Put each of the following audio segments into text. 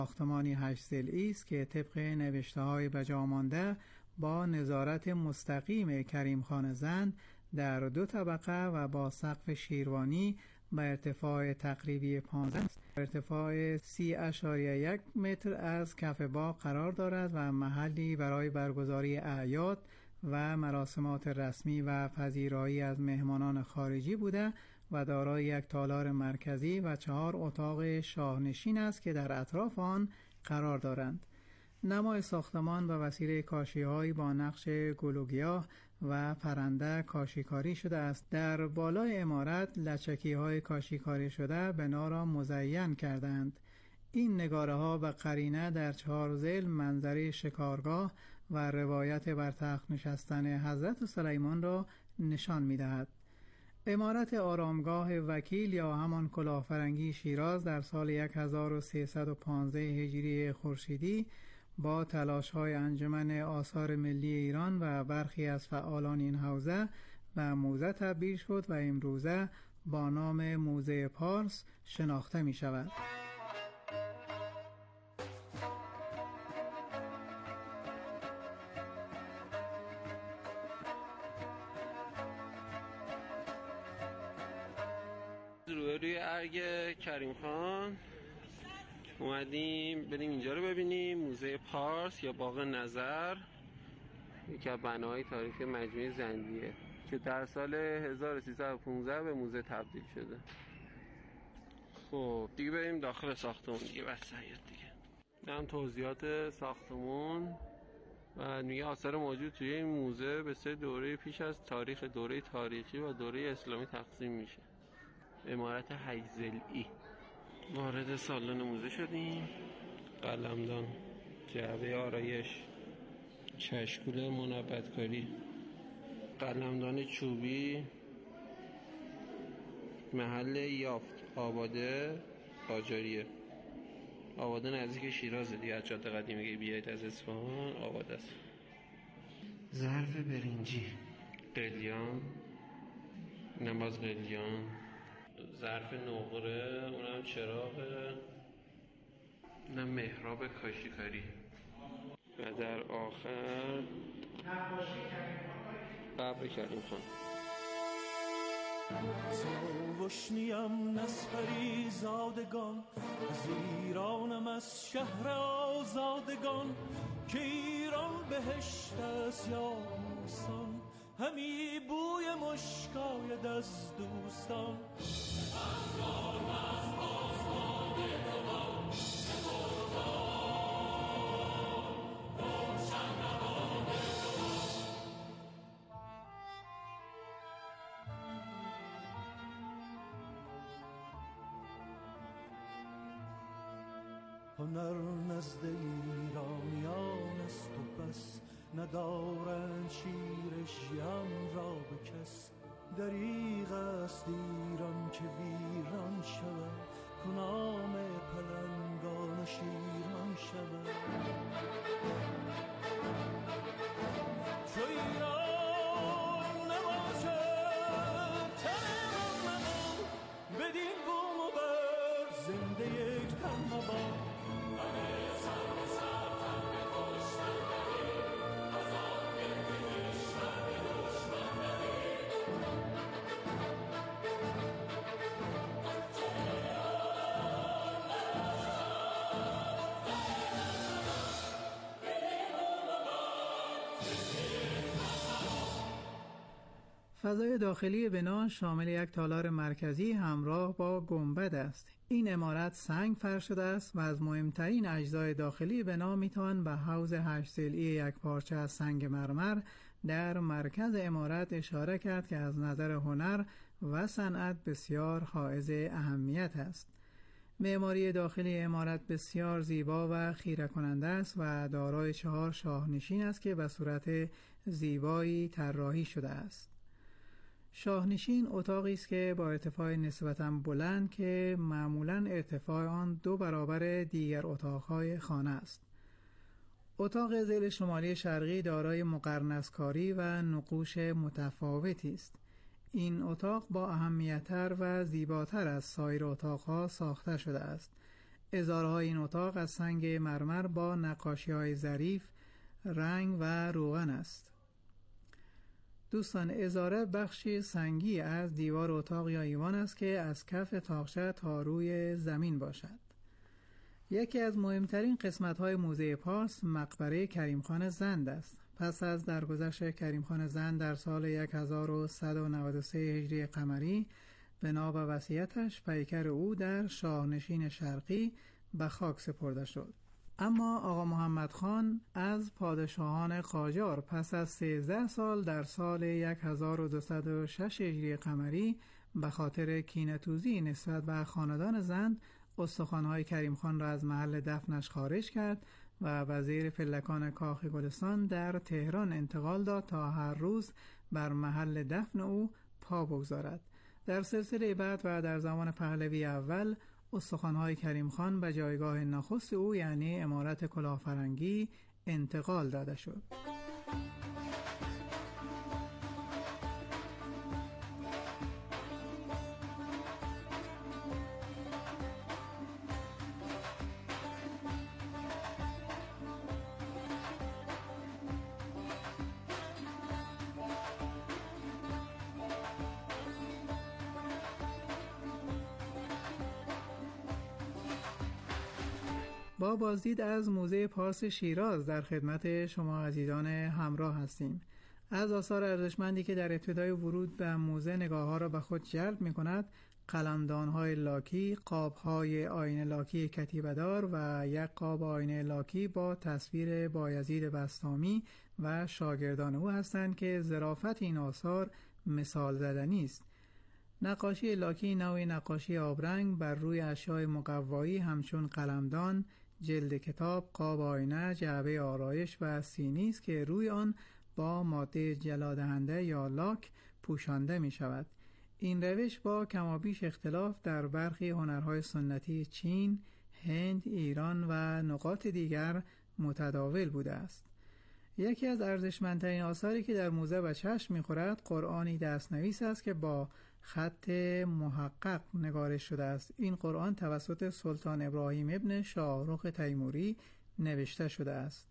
ساختمانی 8 ضلعی است که طبق نوشته‌های بجامانده با نظارت مستقیم کریم خان زند در 2 طبقه و با سقف شیروانی با ارتفاع تقریبی 15 ارتفاع 30.1 متر از کف باغ قرار دارد و محلی برای برگزاری اعیاد و مراسمات رسمی و پذیرایی از مهمانان خارجی بوده و دارای 1 تالار مرکزی و 4 اتاق شاهنشین است که در اطراف آن قرار دارند. نمای ساختمان به وسیله کاشی‌هایی با نقش گل و گیاه و پرنده کاشیکاری شده است. در بالای عمارت لچکی‌های کاشیکاری شده بنا را مزین کردند. این نگاره‌ها به قرینه در 4 ضلع منظره شکارگاه و روایت بر تخت نشستن حضرت سلیمان را نشان می‌دهد. عمارت آرامگاه وکیل یا همان کلاهفرنگی شیراز در سال 1315 هجری خورشیدی با تلاش‌های انجمن آثار ملی ایران و برخی از فعالان این حوزه به موزه تبدیل شد و امروزه با نام موزه پارس شناخته می‌شود. روی ارگ کریم خان اومدیم بریم اینجا رو ببینیم. موزه پارس یا باغ نظر یکی از بناهای تاریخی مجموعه زندیه که در سال 1315 به موزه تبدیل شده. خب دیگه بریم داخل ساختمون دیگه بس دیگه. هم توضیحات ساختمون و میگه آثار موجود توی این موزه به 3 دوره پیش از تاریخ، دوره تاریخی و دوره اسلامی تقسیم میشه. عمارت 8 ضلعی. وارد سالن موزه شدیم. قلمدان، جعبه آرایش، چشم‌گول منبت‌کاری، قلمدان چوبی، محل یافت آباده قاجاریه. آباده نزدیک شیرازه دیگه، از جاده قدیمی که بیایید از اصفهان آباده است. ظرف برنجی، قلیان، نماز قلیان، ظرف نقره، اونم چراغه، اونم محراب کاشیکاری و در آخر قبر کریم خان. وشنیم نسپری زادگان، از ایرانم از شهر آزادگان، که ایران بهشت است یا بوستان، همی بوی مشکاید از دوستان. هنر نزد ایرانیان است و بس، ندارند شیر ژیان را به کس. دریغ است ایران که ویران شود، کنام پلنگان شیران شود. چو ایران نباشد تن من، بدین بوم و بر زنده یک تن مباد. فضای داخلی بنا شامل 1 تالار مرکزی همراه با گنبد است. این عمارت سنگ فرش شده است و از مهمترین اجزای داخلی بنا میتوان به حوض 8 ضلعی 1 پارچه از سنگ مرمر در مرکز عمارت اشاره کرد که از نظر هنر و صنعت بسیار حائز اهمیت است. معماری داخلی عمارت بسیار زیبا و خیره کننده است و دارای 4 شاهنشین است که به صورت زیبایی طراحی شده است. شاهنشین اتاقی است که با ارتفاع نسبتاً بلند که معمولاً ارتفاع آن 2 برابر دیگر اتاقهای خانه است. اتاق ضلع شمالی شرقی دارای مقرنس‌کاری و نقوش متفاوتی است. این اتاق با اهمیت‌تر و زیباتر از سایر اتاقها ساخته شده است. ازارهای این اتاق از سنگ مرمر با نقاشی‌های ظریف، رنگ و روغن است. دوستان، ازاره بخشی سنگی از دیوار اتاق یا ایوان است که از کف طاقچه تا روی زمین باشد. یکی از مهمترین قسمت‌های موزه پارس مقبره کریم خان زند است. پس از درگذشت کریم خان زند در سال 1193 هجری قمری بنا به وصیتش پیکر او در شاهنشین شرقی به خاک سپرده شد. اما آقا محمد خان از پادشاهان قاجار پس از 13 سال در سال 1206 هجری قمری به خاطر کینه‌توزی نسبت به خاندان زند استخوان‌های کریم خان را از محل دفنش خارج کرد و وزیر پلکان کاخ گلستان در تهران انتقال داد تا هر روز بر محل دفن او پا بگذارد. در سلسله بعد و در زمان پهلوی اول استخوان‌های کریم خان به جایگاه نخست او یعنی امارت کلاهفرنگی انتقال داده شد. با بازدید از موزه پارس شیراز در خدمت شما عزیزان همراه هستیم. از آثار ارزشمندی که در ابتدای ورود به موزه نگاه‌ها را به خود جلب می‌کند، قلمدان‌های لاکی، قاب‌های آینه لاکی کتیبه‌دار و یک قاب آینه لاکی با تصویر بایزید بسطامی و شاگردان او هستند که ظرافت این آثار مثال زدنی است. نقاشی لاکی نوعی نقاشی آبرنگ بر روی اشیاء مقوایی همچون قلمدان، جلد کتاب، قاب آینه، جعبه آرایش و سینی است که روی آن با ماده جلادهنده یا لاک پوشانده می شود. این روش با کمابیش اختلاف در برخی هنرهای سنتی چین، هند، ایران و نقاط دیگر متداول بوده است. یکی از ارزشمندترین آثاری که در موزه به چشم می‌خورد قرآنی دست‌نویس است که با خط محقق نگارش شده است. این قرآن توسط سلطان ابراهیم ابن شاهرخ تیموری نوشته شده است.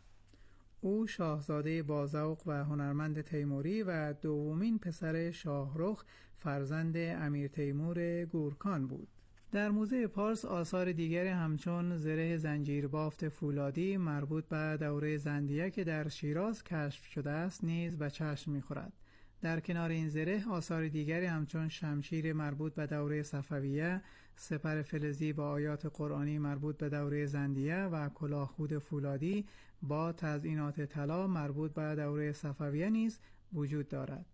او شاهزاده باذوق و هنرمند تیموری و دومین پسر شاهرخ فرزند امیر تیمور گورکان بود. در موزه پارس آثار دیگری همچون زره زنجیر بافت فولادی مربوط به دوره زندیه که در شیراز کشف شده است نیز به چشم می‌خورد. در کنار این زره آثار دیگری همچون شمشیر مربوط به دوره صفویه، سپر فلزی با آیات قرآنی مربوط به دوره زندیه و کلاهخود فولادی با تزئینات طلا مربوط به دوره صفویه نیز وجود دارد.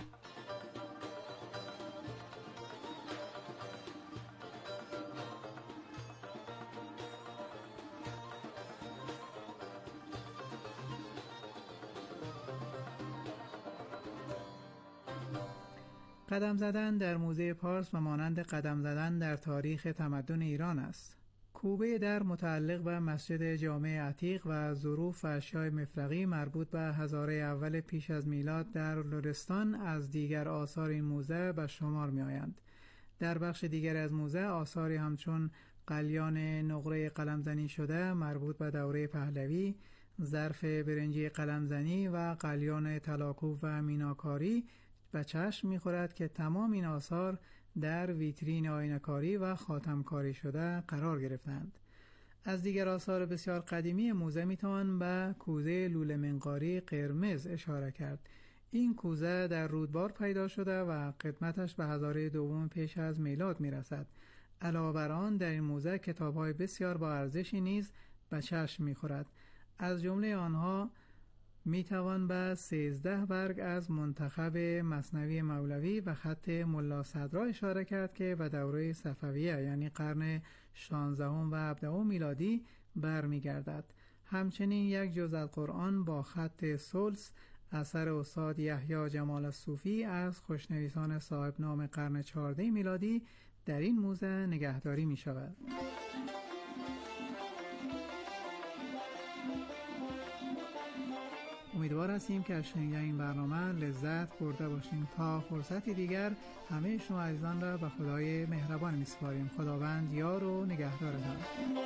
قدم زدن در موزه پارس و مانند قدم زدن در تاریخ تمدن ایران است. کوبه در متعلق به مسجد جامع عتیق و ظروف و اشیاء مفرغی مربوط به هزاره اول پیش از میلاد در لرستان از دیگر آثار این موزه به شمار می آیند. در بخش دیگر از موزه آثاری همچون قلیان نقره قلمزنی شده مربوط به دوره پهلوی، ظرف برنجی قلمزنی و قلیان طلاکوب و میناکاری به چشم می‌خورد که تمام این آثار در ویترین آینه‌کاری و خاتمکاری شده قرار گرفتند. از دیگر آثار بسیار قدیمی موزه می‌توان به کوزه لوله منقاری قرمز اشاره کرد. این کوزه در رودبار پیدا شده و قدمتش به هزاره دوم پیش از میلاد می‌رسد. علاوه بر آن در این موزه کتاب‌های بسیار با ارزشی نیز به چشم می‌خورد. از جمله آنها میتوان به 13 برگ از منتخب مثنوی مولوی و خط ملا صدرا اشاره کرد که به دوره صفویه یعنی قرن 16 و 17 میلادی برمیگردد. همچنین یک جزء از قرآن با خط سلس اثر استاد یحیی جمال الصوفی از خوشنویسان صاحب نام قرن 14 میلادی در این موزه نگهداری می شود. امیدوار هستیم که از شنیدن این برنامه لذت برده باشیم. تا فرصتی دیگر همه شما عزیزان را به خدای مهربان می‌سپاریم. خداوند یار و نگهدارتان.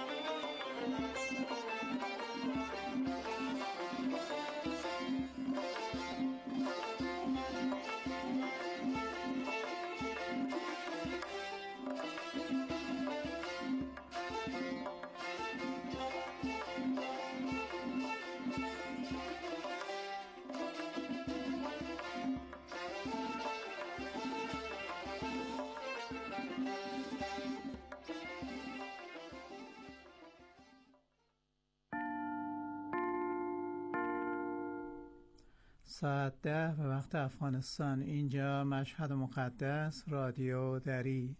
ساعت 10 به وقت افغانستان. اینجا مشهد مقدس، رادیو دری.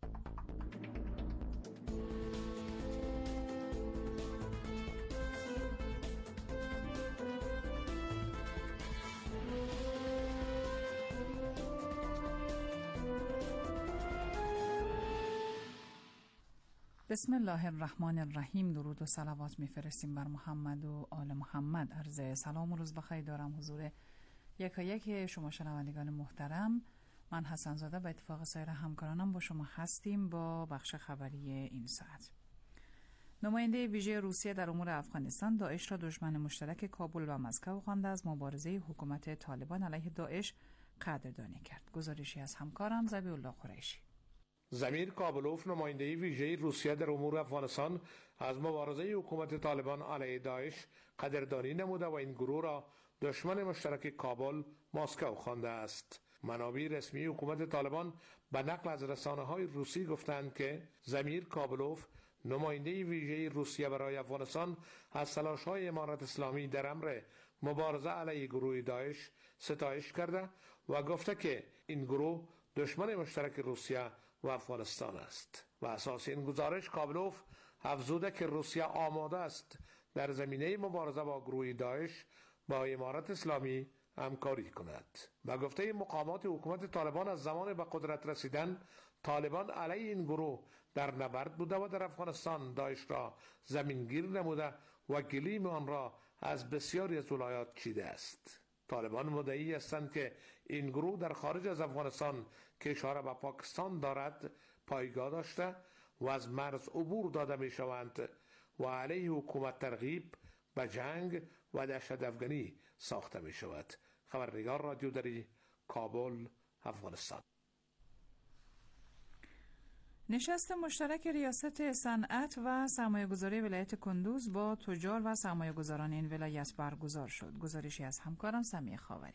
بسم الله الرحمن الرحیم. درود و صلوات میفرستیم بر محمد و آل محمد. عرض سلام و روز بخیر دارم حضور یکایک شما شنوندگان محترم. من حسن زاده به اتفاق سایر همکارانم با شما هستیم با بخش خبری این ساعت. نماینده ویژه روسیه در امور افغانستان داعش را دشمن مشترک کابل و مسکو خوانده از مبارزه حکومت طالبان علیه داعش قدردانی کرد. گزارشی از همکارم ذبیح الله قریشی. زمیر کابلوف نماینده ویژه روسیه در امور افغانستان از مبارزه حکومت طالبان علیه داعش قدردانی نموده و این گروه را دشمن مشترک کابل مسکو خوانده است. منابع رسمی حکومت طالبان به نقل از رسانه‌های روسی گفتند که زمیر کابلوف نماینده ویژه روسیه برای افغانستان از تلاش‌های امارت اسلامی در امر مبارزه علیه گروه داعش ستایش کرده و گفته که این گروه دشمن مشترک روسیه و افغانستان است. و اساس این گزارش کابلوف افزوده که روسیه آماده است در زمینه مبارزه با گروه داعش با امارت اسلامی همکاری کند. و گفته مقامات حکومت طالبان از زمان به قدرت رسیدن طالبان علیه این گروه در نبرد بوده و در افغانستان داعش را زمینگیر نموده و گلیم آن را از بسیاری از ولایات چیده است. طالبان مدعی هستند که این گروه در خارج از افغانستان که اشاره به پاکستان دارد پایگاه داشته و از مرز عبور داده می شوند و علیه حکومت ترغیب به جنگ و دهشت افغانی ساخته می شود. خبرنگار رادیو دری، کابل، افغانستان. نشست مشترک ریاست صنعت و سرمایه‌گذاری ولایت کندوز با تجار و سرمایه‌گذاران این ولایت برگزار شد. گزارشی از همکارم سمیع خاوری.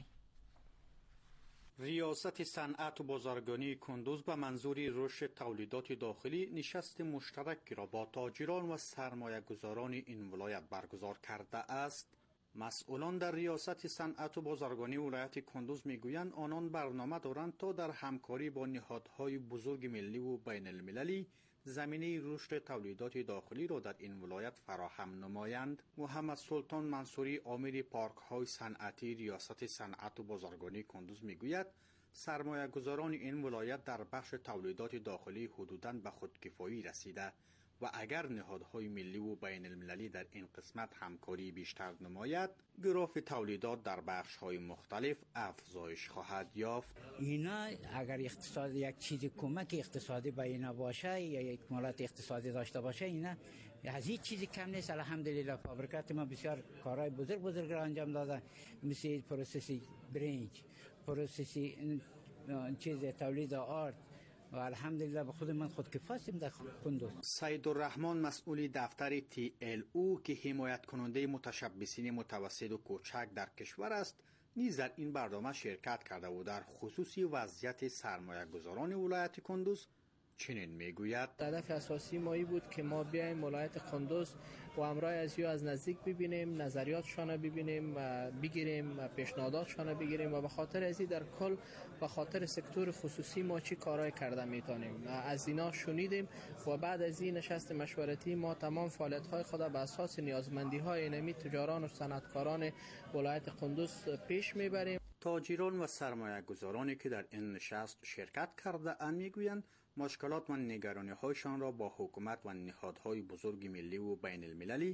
ریاست صنعت و بازرگانی کندوز به منظور رشد تولیدات داخلی نشست مشترک را با تاجران و سرمایه‌گذاران این ولایت برگزار کرده است. مسئولان در ریاست صنعت و بازرگانی ولایت کندوز میگویند آنان برنامه دارند تا در همکاری با نهادهای بزرگ ملی و بین المللی زمینه رشد تولیدات داخلی را در این ولایت فراهم نمایند. محمد سلطان منصوری امیر پارک های صنعتی ریاست صنعت و بازرگانی کندوز میگوید سرمایه گذاران این ولایت در بخش تولیدات داخلی حدوداً به خودکفایی رسیده و اگر نهادهای ملی و بین المللی در این قسمت همکاری بیشتر نماید گراف تولیدات در بخش‌های مختلف افزایش خواهد یافت. اینا اگر اقتصاد یک چیز کمک اقتصادی به اینا باشه یا یک مالت اقتصادی داشته باشه اینا از هیچ چیزی کم نیست. الحمدلله فابریکات ما بسیار کارهای بزرگ را انجام داده، مثل پروسسی برنج، پروسسی چیز تولید آرد و الحمدلله به خود من خودکفاییم در کندوز. سید الرحمن مسئول دفتر TLO که حمایت کننده متشبثین متوسط و کوچک در کشور است نیز در این برنامه شرکت کرده و در خصوصی وضعیت سرمایه گذاران ولایت کندوز چنین میگوید. هدف اساسی ما بود که ما بیایم ولایت کندوز و همراه از نزدیک ببینیم، نظریاتشان ببینیم و بگیریم، پیشنهاداتشان بگیریم و به خاطر ازی در کل به خاطر سکتور خصوصی ما چی کارهای کرده میتونیم از اینا شنیدیم و بعد از این نشست مشورتی ما تمام فعالیت‌های خود به اساس نیازمندی‌های اینمی تجاران و صنعتکاران ولایت کندوز پیش میبریم. تاجران و سرمایه گذارانی که در این نشست شرکت کرده اند میگویند مشکلات و نگرانی‌هایشان را با حکومت و نهادهای بزرگ ملی و بین المللی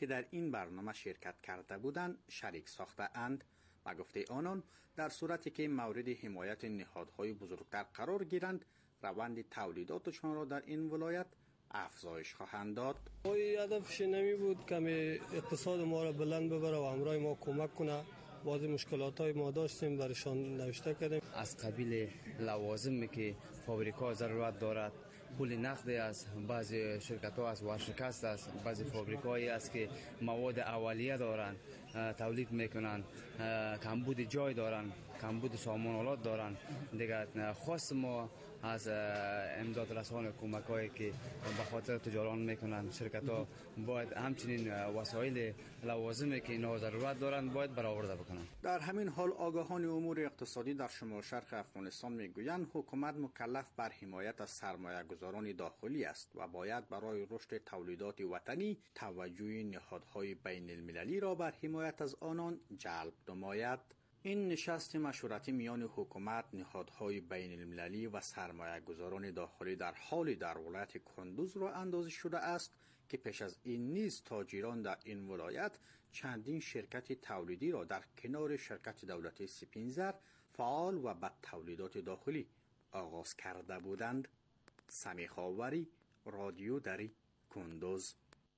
که در این برنامه شرکت کرده بودند شریک ساخته اند و گفته آنان در صورتی که مورد حمایت نهادهای بزرگتر قرار گیرند روند تولیداتشان را در این ولایت افزایش خواهند داد. هدفش نمی بود که اقتصاد ما را بلند ببره و همراه ما کمک کنه. بعضی مشکلات‌های ما داشتیم برشان نوشته کردیم. از قبیل لوازمی که فابریکا ضرورت دارد، پول نقدی از بعضی شرکت‌ها از ورشکست است، بعضی فابریکایی است که مواد اولیه دارند تولید میکنند، کمبود جای دارند، کمبود سامان آلات دارند. دیگه خاص ما از امداد رسان کمک‌هایی که به خاطر تجاران میکنند شرکت‌ها باید همچنین وسایل لوازمی که اینها ضرورت دارند باید برآورده بکنند. در همین حال آگاهان امور اقتصادی در شمال شرق افغانستان میگویند حکومت مکلف بر حمایت از سرمایه‌گذاران داخلی است و باید برای رشد تولیدات وطنی توجه نهادهای بین المللی را بر حمایت از آنان جلب نماید. این نشست مشورتی میان حکومت، نهادهای بین المللی و سرمایه‌گذاران داخلی در حال در ولایت کندوز را اندازی شده است که پیش از این نیز تاجران در این ولایت چندین شرکت تولیدی را در کنار شرکت دولتی سپینزر فعال و به تولیدات داخلی آغاز کرده بودند. سمیح آوری، رادیو دری، کندوز.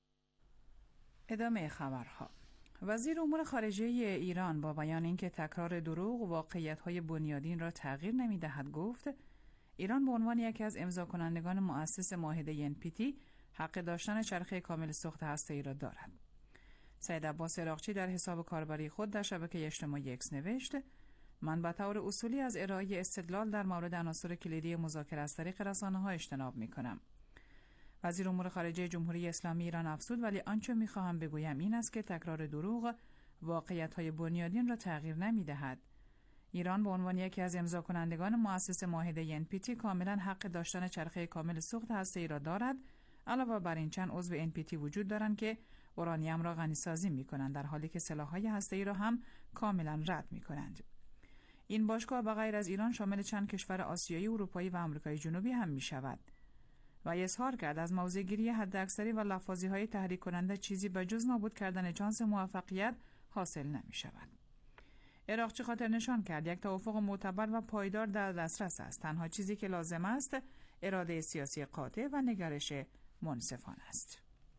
ادامه خبرها. وزیر امور خارجه ایران با بیان اینکه تکرار دروغ واقعیت‌های بنیادین را تغییر نمی‌دهد گفت ایران به عنوان یکی از امضا کنندگان مؤسس معاهده NPT حق داشتن چرخه کامل سوخت هسته‌ای را دارد. سید عباس عراقچی در حساب کاربری خود در شبکه اجتماعی اکس نوشت: من به طور اصولی از ارائه استدلال در مورد عناصر کلیدی مذاکره از طریق رسانه‌ها اجتناب می‌کنم. وزیر امور خارجه جمهوری اسلامی ایران افزود: ولی آنچه می‌خواهم بگویم این است که تکرار دروغ واقعیت‌های بنیادین را تغییر نمی‌دهد. ایران به عنوان یکی از امضا کنندگان مؤسس معاهده NPT کاملا حق داشتن چرخه کامل سوخت هسته‌ای را دارد. علاوه بر این چند عضو NPT وجود دارند که اورانیم را غنی‌سازی می‌کنند در حالی که سلاح‌های هسته‌ای را هم کاملا رد می‌کنند. این باشگاه به غیر از ایران شامل چند کشور آسیایی، اروپایی و آمریکای جنوبی هم می‌شود. و اظهار کرد از موضع‌گیری حداکثری و لفاظی‌های تحریک کننده چیزی به جز نابود کردن شانس موفقیت حاصل نمی‌شود. عراقچی خاطر نشان کرد یک توافق معتبر و پایدار در دسترس است. تنها چیزی که لازم است اراده سیاسی قاطع و نگرش منصفانه است.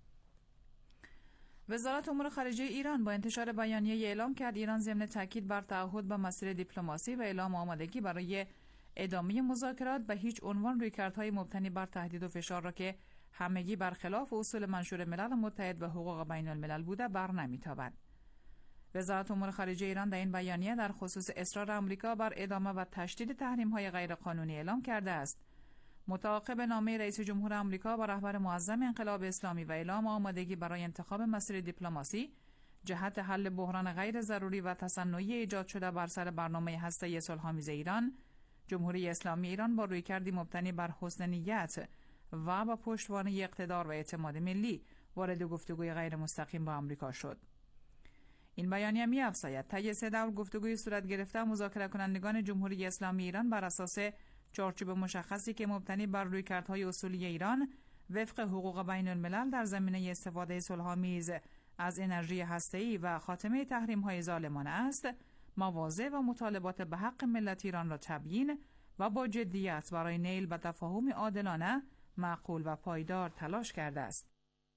وزارت امور خارجه ایران با انتشار بیانیه اعلام کرد ایران ضمن تاکید بر تعهد به مسیر دیپلماسی و اعلام آمادگی برای ادامه مذاکرات به هیچ عنوان رویکردهای مبتنی بر تهدید و فشار را که همگی برخلاف اصول منشور ملل متحد و حقوق بین الملل بوده بر نمیتابد. وزارت امور خارجه ایران در این بیانیه در خصوص اصرار آمریکا بر ادامه و تشدید تحریم‌های غیرقانونی اعلام کرده است. متعاقب نامه رئیس جمهور آمریکا با رهبر معظم انقلاب اسلامی و اعلام آمادگی برای انتخاب مسیر دیپلماسی جهت حل بحران غیر ضروری و تصنعی ایجاد شده بر سر برنامه هسته‌ای صلح‌آمیز ایران، جمهوری اسلامی ایران با رویکردی مبتنی بر حسن نیت و با پشتوانه اقتدار و اعتماد ملی وارد گفتگوی غیر مستقیم با آمریکا شد. این بیانیه می‌افزاید طی 3 دور گفتگوی صورت گرفته مذاکره کنندگان جمهوری اسلامی ایران بر اساس چارچوب مشخصی که مبتنی بر رویکردهای اصولی ایران وفق حقوق بین الملل در زمینه استفاده صلح‌آمیز از انرژی هسته‌ای و خاتمه تحریم‌های ظالمانه است، مواضع و مطالبات به حق ملت ایران را تبیین و با جدیت برای نیل به تفاهم عادلانه، معقول و پایدار تلاش کرده است.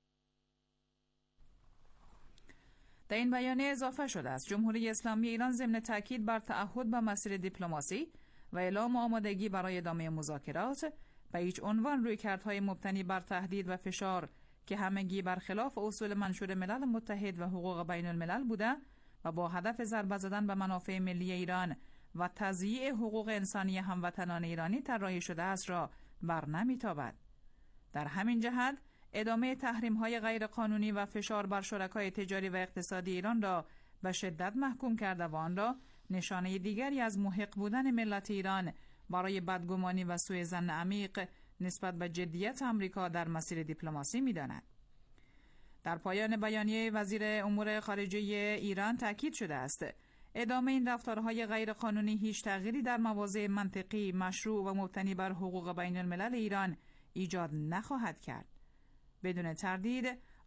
در این بیانیه اضافه شده است جمهوری اسلامی ایران ضمن تاکید بر تعهد به مسیر دیپلماسی و اعلام آمادگی برای ادامه مذاکرات به هیچ عنوان رویکردهای مبتنی بر تهدید و فشار که همگی برخلاف اصول منشور ملل متحد و حقوق بین الملل بوده و با هدف ضربه زدن به منافع ملی ایران و تضییع حقوق انسانی هموطنان ایرانی طراحی شده است را بر نمیتابد. در همین جهت ادامه تحریم‌های غیرقانونی و فشار بر شرکای تجاری و اقتصادی ایران را به شدت محکوم کرده و آن را نشانه دیگری از محق بودن ملت ایران برای بدگمانی و سوء ظن عمیق نسبت به جدیت آمریکا در مسیر دیپلماسی می‌داند. در پایان بیانیه وزیر امور خارجه ایران تاکید شده است ادامه این رفتارهای غیرقانونی هیچ تغییری در مواضع منطقی، مشروع و مبتنی بر حقوق بین الملل ایران ایجاد نخواهد کرد. بدون تردید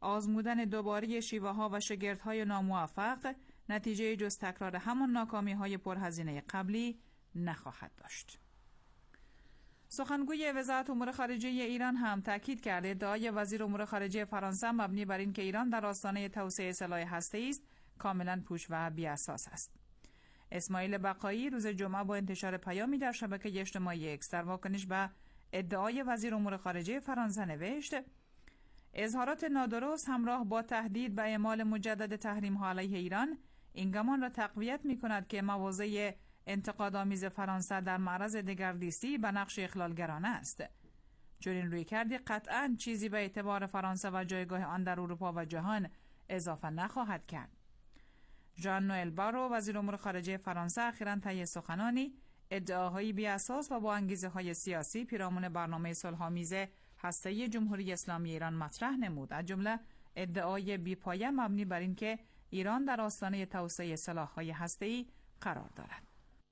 آزمودن دوباره شیوه‌ها و شگردهای ناموفق نتیجه جز تکرار همان ناکامی‌های پرهزینه قبلی نخواهد داشت. سخنگوی وزارت امور خارجه ایران هم تاکید کرده ادعای وزیر امور خارجه فرانسه مبنی بر اینکه ایران در آستانه توسعه سلاح هسته‌ای است کاملا پوچ و بی‌اساس است. اسماعیل بقایی روز جمعه با انتشار پیامی در شبکه اجتماعی اکس در واکنش به ادعای وزیر امور خارجه فرانسه نوشت: اظهارات نادرست همراه با تهدید به اعمال مجدد تحریم‌ها علیه ایران این گمان را تقویت می‌کند که مواضع انتقادآمیز فرانسه در معرض دگردیسی به نقش اخلالگرانه است. چنین رویکردی قطعاً چیزی به اعتبار فرانسه و جایگاه آن در اروپا و جهان اضافه نخواهد کرد. ژان نوئل بارو وزیر امور خارجه فرانسه اخیراً طی سخنانی ادعاهای بی‌اساس و با انگیزه‌های سیاسی پیرامون برنامه صلح‌آمیز هسته‌ای جمهوری اسلامی ایران مطرح نمود، از جمله ادعای بی‌پایه مبنی بر اینکه ایران در آستانه توسعه سلاح‌های هسته‌ای قرار دارد.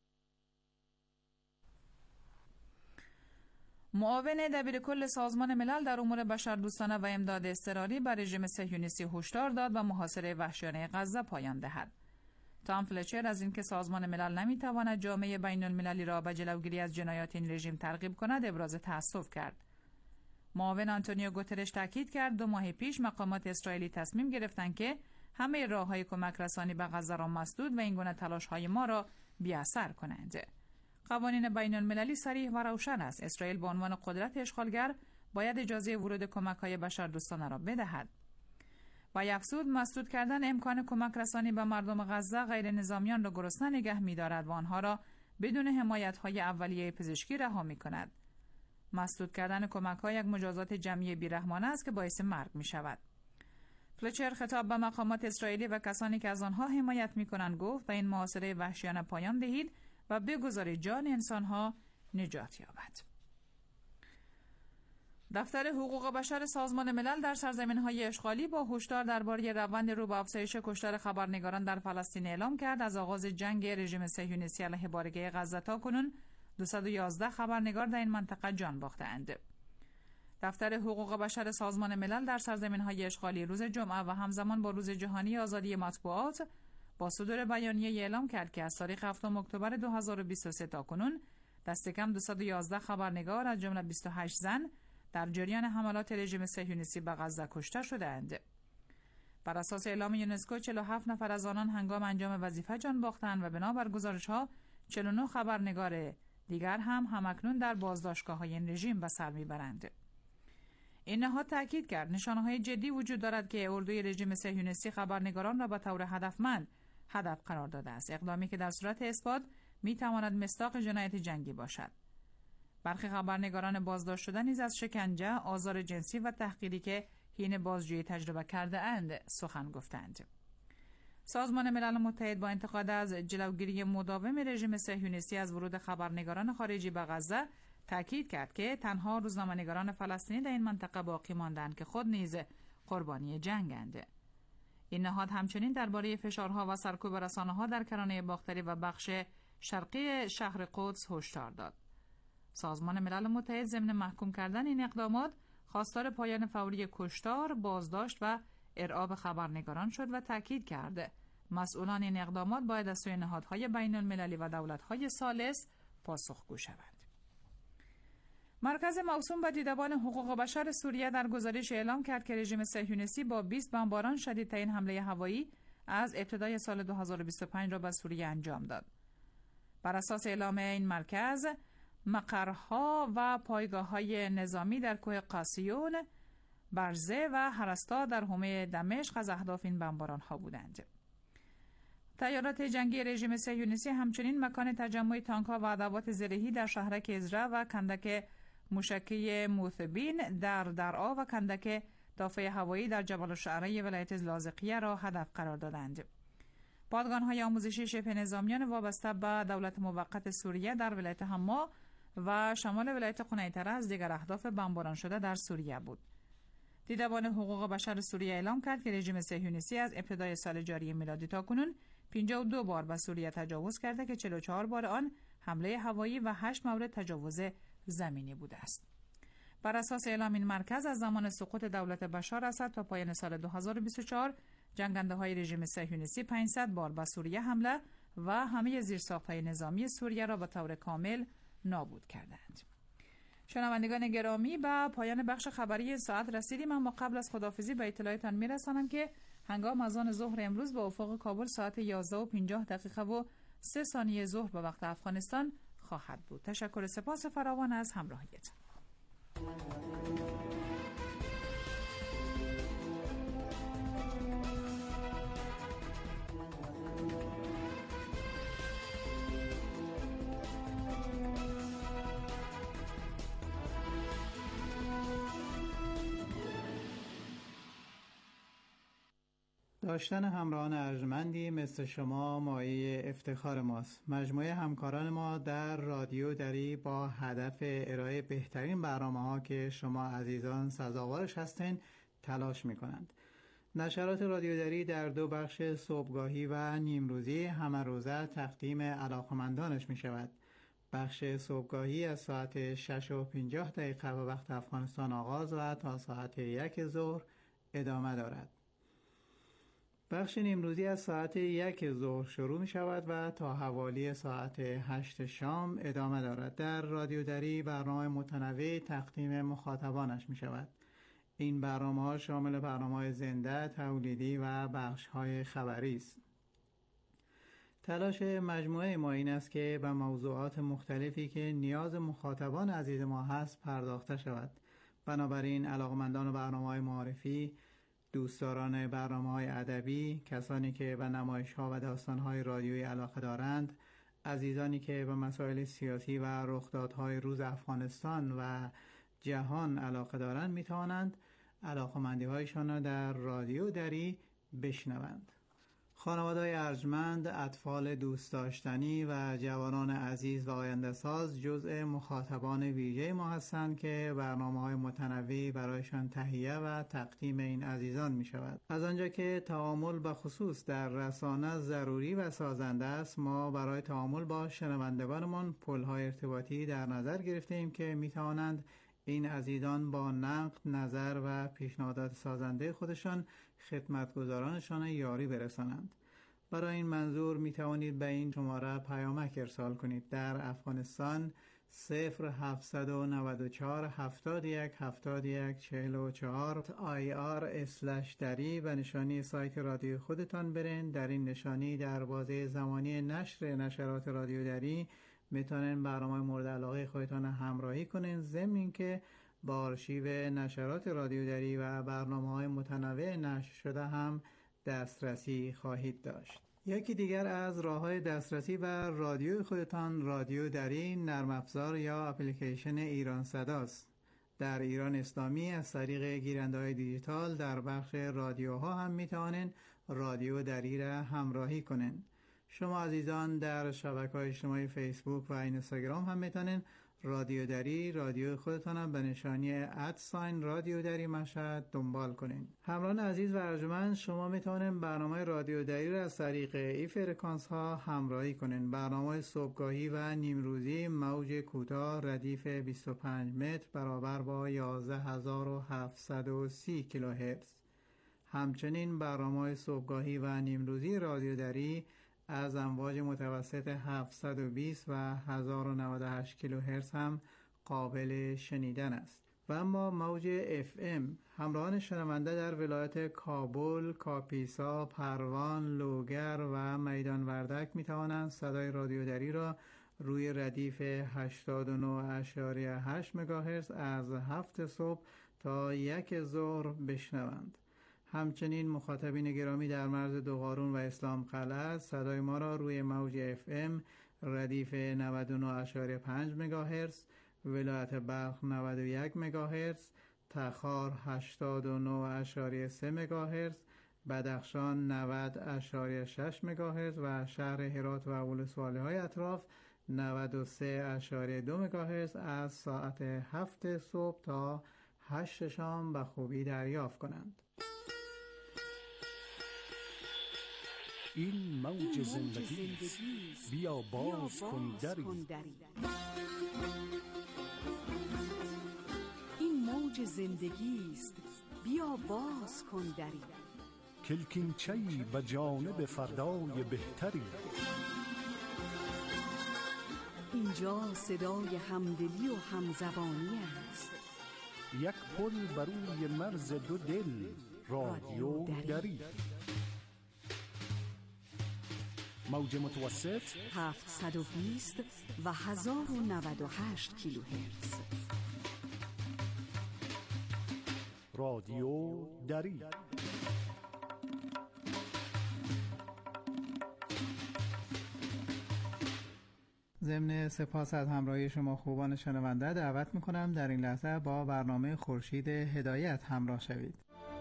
معاون دبیرکل سازمان ملل در امور بشردوستانه و امداد اضطراری بر رژیم صهیونیستی هشدار داد و محاصره وحشیانه غزه پایان دهد. تام فلچر از اینکه سازمان ملل نمیتواند جامعه بین المللی را به جلوگیری از جنایات این رژیم ترغیب کند ابراز تأسف کرد. معاون آنتونیو گوترش تاکید کرد 2 ماه پیش مقامات اسرائیلی تصمیم گرفتند که همه راه‌های کمک رسانی به غزه را مسدود و این گونه تلاش‌های ما را بی‌اثر کنند. قوانین بین المللی صریح و روشن است. اسرائیل به عنوان قدرت اشغالگر باید اجازه ورود کمک‌های بشردوستانه را بدهد. و افزود مسدود کردن امکان کمک رسانی به مردم غزه غیر نظامیان را گرسنه نگه می‌دارد و آنها را بدون حمایت‌های اولیه پزشکی رها می‌کند. مسدود کردن کمک‌ها یک مجازات جمعی بی‌رحمانه است که باعث مرگ می‌شود. فلچر خطاب به مقامات اسرائیلی و کسانی که از آنها حمایت می‌کنند گفت به این محاصره وحشیانه پایان دهید و بگذارید جان انسان‌ها نجات یابد. دفتر حقوق بشر سازمان ملل در سرزمین‌های اشغالی با هشدار درباره روند رو به افزایش کشتار خبرنگاران در فلسطین اعلام کرد. از آغاز جنگ رژیم صهیونیستی علیه بارگه غزه تاکنون 211 خبرنگار در این منطقه جان باختند. دفتر حقوق بشر سازمان ملل در سرزمین‌های اشغالی روز جمعه و همزمان با روز جهانی آزادی مطبوعات با صدور بیانیه اعلام کرد که از تاریخ 7 اکتبر 2023 تاکنون دست کم 211 خبرنگار از جمله 28 زن در جریان حملات رژیم صهیونیستی به غزه کشته شدند. بر اساس اعلام یونسکو 47 نفر از آنان هنگام انجام وظیفه جان باختند و بنابر گزارش‌ها 49 خبرنگار دیگر هم همکنون در بازداشتگاه‌های این رژیم به سر می‌برند. این نهاد تاکید کرد نشانه‌های جدی وجود دارد که اردوی رژیم صهیونیستی خبرنگاران را به طور هدفمند هدف قرار داده است، اقدامی که در صورت اثبات می‌تواند مصداق جنایت جنگی باشد. برخی خبرنگاران بازداشت شده نیز از شکنجه، آزار جنسی و تحقیری که حین بازجویی تجربه کرده اند سخن گفتند. سازمان ملل متحد با انتقاد از جلوگیری مداوم رژیم صهیونیستی از ورود خبرنگاران خارجی به غزه تاکید کرد که تنها روزنامه‌نگاران فلسطینی در این منطقه باقی ماندند که خود نیز قربانی جنگند. این نهاد همچنین درباره فشارها و سرکوب رسانه‌ها در کرانه باختری و بخش شرقی شهر قدس هشدار داد. سازمان ملل متحد ضمن محکوم کردن این اقدامات خواستار پایان فوری کشتار، بازداشت و ارعاب خبرنگاران شد و تاکید کرد مسئولان این اقدامات باید از سوی نهادهای بین المللی و دولت‌های ثالث پاسخگو شوند. مرکز موسوم به دیدبان حقوق بشر سوریه در گزارش اعلام کرد که رژیم صهیونیستی با 20 بمباران شدیدترین حمله هوایی از ابتدای سال 2025 را به سوریه انجام داد. بر اساس اعلام این مرکز، مقرها و پایگاه‌های نظامی در کوه قاسیون، برزه و هرستا در حومه دمشق از اهداف این بمباران‌ها بودند. تیارات جنگی رژیم صهیونیستی همچنین مکان تجمع تانک‌ها و ادوات زرهی در شهرک ازرا و کندک موشکی موثبین در درعا و کندک دافع هوایی در جبل الشعره ولایت لاذقیه را هدف قرار دادند. پادگان‌های آموزشی شبه نظامیان وابسته به دولت موقت سوریه در ولایت حما و شمال ولایت قنیطره از دیگر اهداف بمباران شده در سوریه بود. دیدبان حقوق بشر سوریه اعلام کرد که رژیم صهیونیستی از ابتدای سال جاری میلادی تاکنون 52 بار به سوریه تجاوز کرده که 44 بار آن حمله هوایی و 8 مورد تجاوز زمینی بوده است. بر اساس اعلام این مرکز از زمان سقوط دولت بشار اسد تا پایان سال 2024 جنگنده‌های رژیم صهیونیستی 500 بار به سوریه حمله و همه زیرساخت‌های نظامی سوریه را به طور کامل نابود کردند. شنوندگان گرامی، به پایان بخش خبری این ساعت رسیدیم، اما قبل از خداحافظی به اطلاعتان میرسانم که هنگام اذان ظهر امروز به افق کابل ساعت 11:50 و 3 ثانیه ظهر به وقت افغانستان خواهد بود. تشکر و سپاس فراوان از همراهیتان. داشتن همراهان ارجمندی مثل شما مایه افتخار ماست. مجموعه همکاران ما در رادیو دری با هدف ارائه بهترین برنامه‌ها که شما عزیزان سزاوارش هستین تلاش می‌کنند. نشرات رادیو دری در 2 بخش صبحگاهی و نیمروزی همه روزه تقدیم علاقمندانش می‌شود. بخش صبحگاهی از ساعت 6:50 به وقت افغانستان آغاز و تا ساعت 1 ظهر ادامه دارد. بخش نیمروزی از ساعت 1 ظهر شروع می شود و تا حوالی ساعت 8 شام ادامه دارد. در رادیو دری برنامه متنوع تقدیم مخاطبانش می شود. این برنامه ها شامل برنامه زنده، تولیدی و بخش های خبری است. تلاش مجموعه ما این است که به موضوعات مختلفی که نیاز مخاطبان عزیز ما هست پرداخته شود. بنابراین علاقمندان برنامه‌های معرفی، دوستداران برنامه‌های ادبی، کسانی که به نمایش‌ها و داستان‌های رادیویی علاقه دارند، عزیزانی که به مسائل سیاسی و رخدادهای روز افغانستان و جهان علاقه دارند می‌توانند علاقه‌مندی‌هایشان را در رادیو دری بشنوند. خانواده‌های ارجمند، اطفال دوست داشتنی و جوانان عزیز و آینده‌ساز جزء مخاطبان ویژه ما هستند که برنامه‌های متنوعی برایشان تهیه و تقدیم این عزیزان می‌شود. از آنجا که تعامل به خصوص در رسانه ضروری و سازنده است، ما برای تعامل با شنوندگانمان پل‌های ارتباطی در نظر گرفته‌ایم که می‌توانند این عزیزان با نقد، نظر و پیشنهادات سازنده خودشان خدمتگزارانشان یاری برسانند. برای این منظور می توانید به این شماره پیامک ارسال کنید. در افغانستان 0794 71 71 44 IR/دری و نشانی سایت رادیو خودتان برین. در این نشانی در بازه زمانی نشر نشرات رادیو دری میتونین برنامه مورد علاقه خودتان همراهی کنین، ضمن اینکه با آرشیو نشرات رادیو دری و برنامه‌های متنوع نشر شده هم دسترسی خواهید داشت. یکی دیگر از راه‌های دسترسی بر رادیو خودتان رادیو دری نرم افزار یا اپلیکیشن ایران صداست. در ایران اسلامی از طریق گیرنده‌های دیجیتال در بخش رادیوها هم میتوانین رادیو دری را همراهی کنین. شما عزیزان در شبکه‌های اجتماعی فیسبوک و اینستاگرام هم میتونین رادیو دری رادیو خودتان هم به نشانی رادیو دری مشهد دنبال کنین. همراهان عزیز و ارجمند، شما میتونین برنامه رادیو دری را از طریق ای فرکانس ها همراهی کنین. برنامه صبحگاهی و نیمروزی موج کوتاه ردیف 25 متر برابر با 11730 کیلوهرتز. همچنین برنامه صبحگاهی و نیمروزی رادیو دری از امواج متوسط 720 و 1098 کیلوهرتز هم قابل شنیدن است. و اما موج FM همراهان شنونده در ولایت کابل، کاپیسا، پروان، لوگر و میدان وردک می توانند صدای رادیو دری را روی ردیف 89.8 مگاهرتز از 7 صبح تا 1 ظهر بشنوند. همچنین مخاطبین گرامی در مرز دوقارون و اسلام قلعه صدای ما را روی موج FM ردیف 99.5 مگاهرتز، ولایت بلخ 91 مگاهرتز، تخار 89.3 مگاهرتز، بدخشان 90.6 مگاهرتز و شهر هرات و ولسوالی‌های اطراف 93.2 مگاهرتز از ساعت 7 صبح تا 8 شام به خوبی دریافت کنند. این موج زندگی بیا باز کن دری. این اوج زندگی است، بیا باز کن دری. کلکین چی به جانب فردای بهتری. اینجا صدای همدلی و همزبانی است. یک پل بر روی مرز دو دل، رادیو دری. موج متوسط 720 و 1098 کیلوهرتز. رادیو دری. ضمن سپاس از همراهی شما خوبان شنونده، دعوت میکنم در این لحظه با برنامه خورشید هدایت همراه شوید.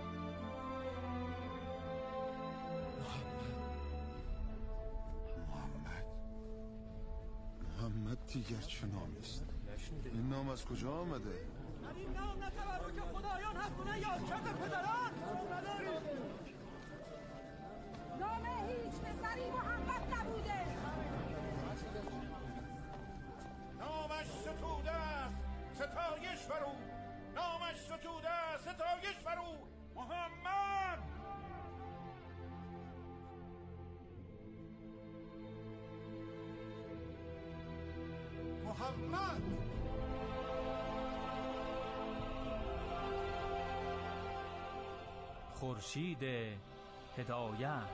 محمد دیگر چه نامی است؟ این نام از کجا آمده؟ این نام نه تبرک خدایان هست و نه یادکرد پدران. نام هیچ پسری محمد نبوده. نامش ستوده است ستایش بر او، نامش ستوده است ستایش بر او. محمد محمد خورشید هدایت.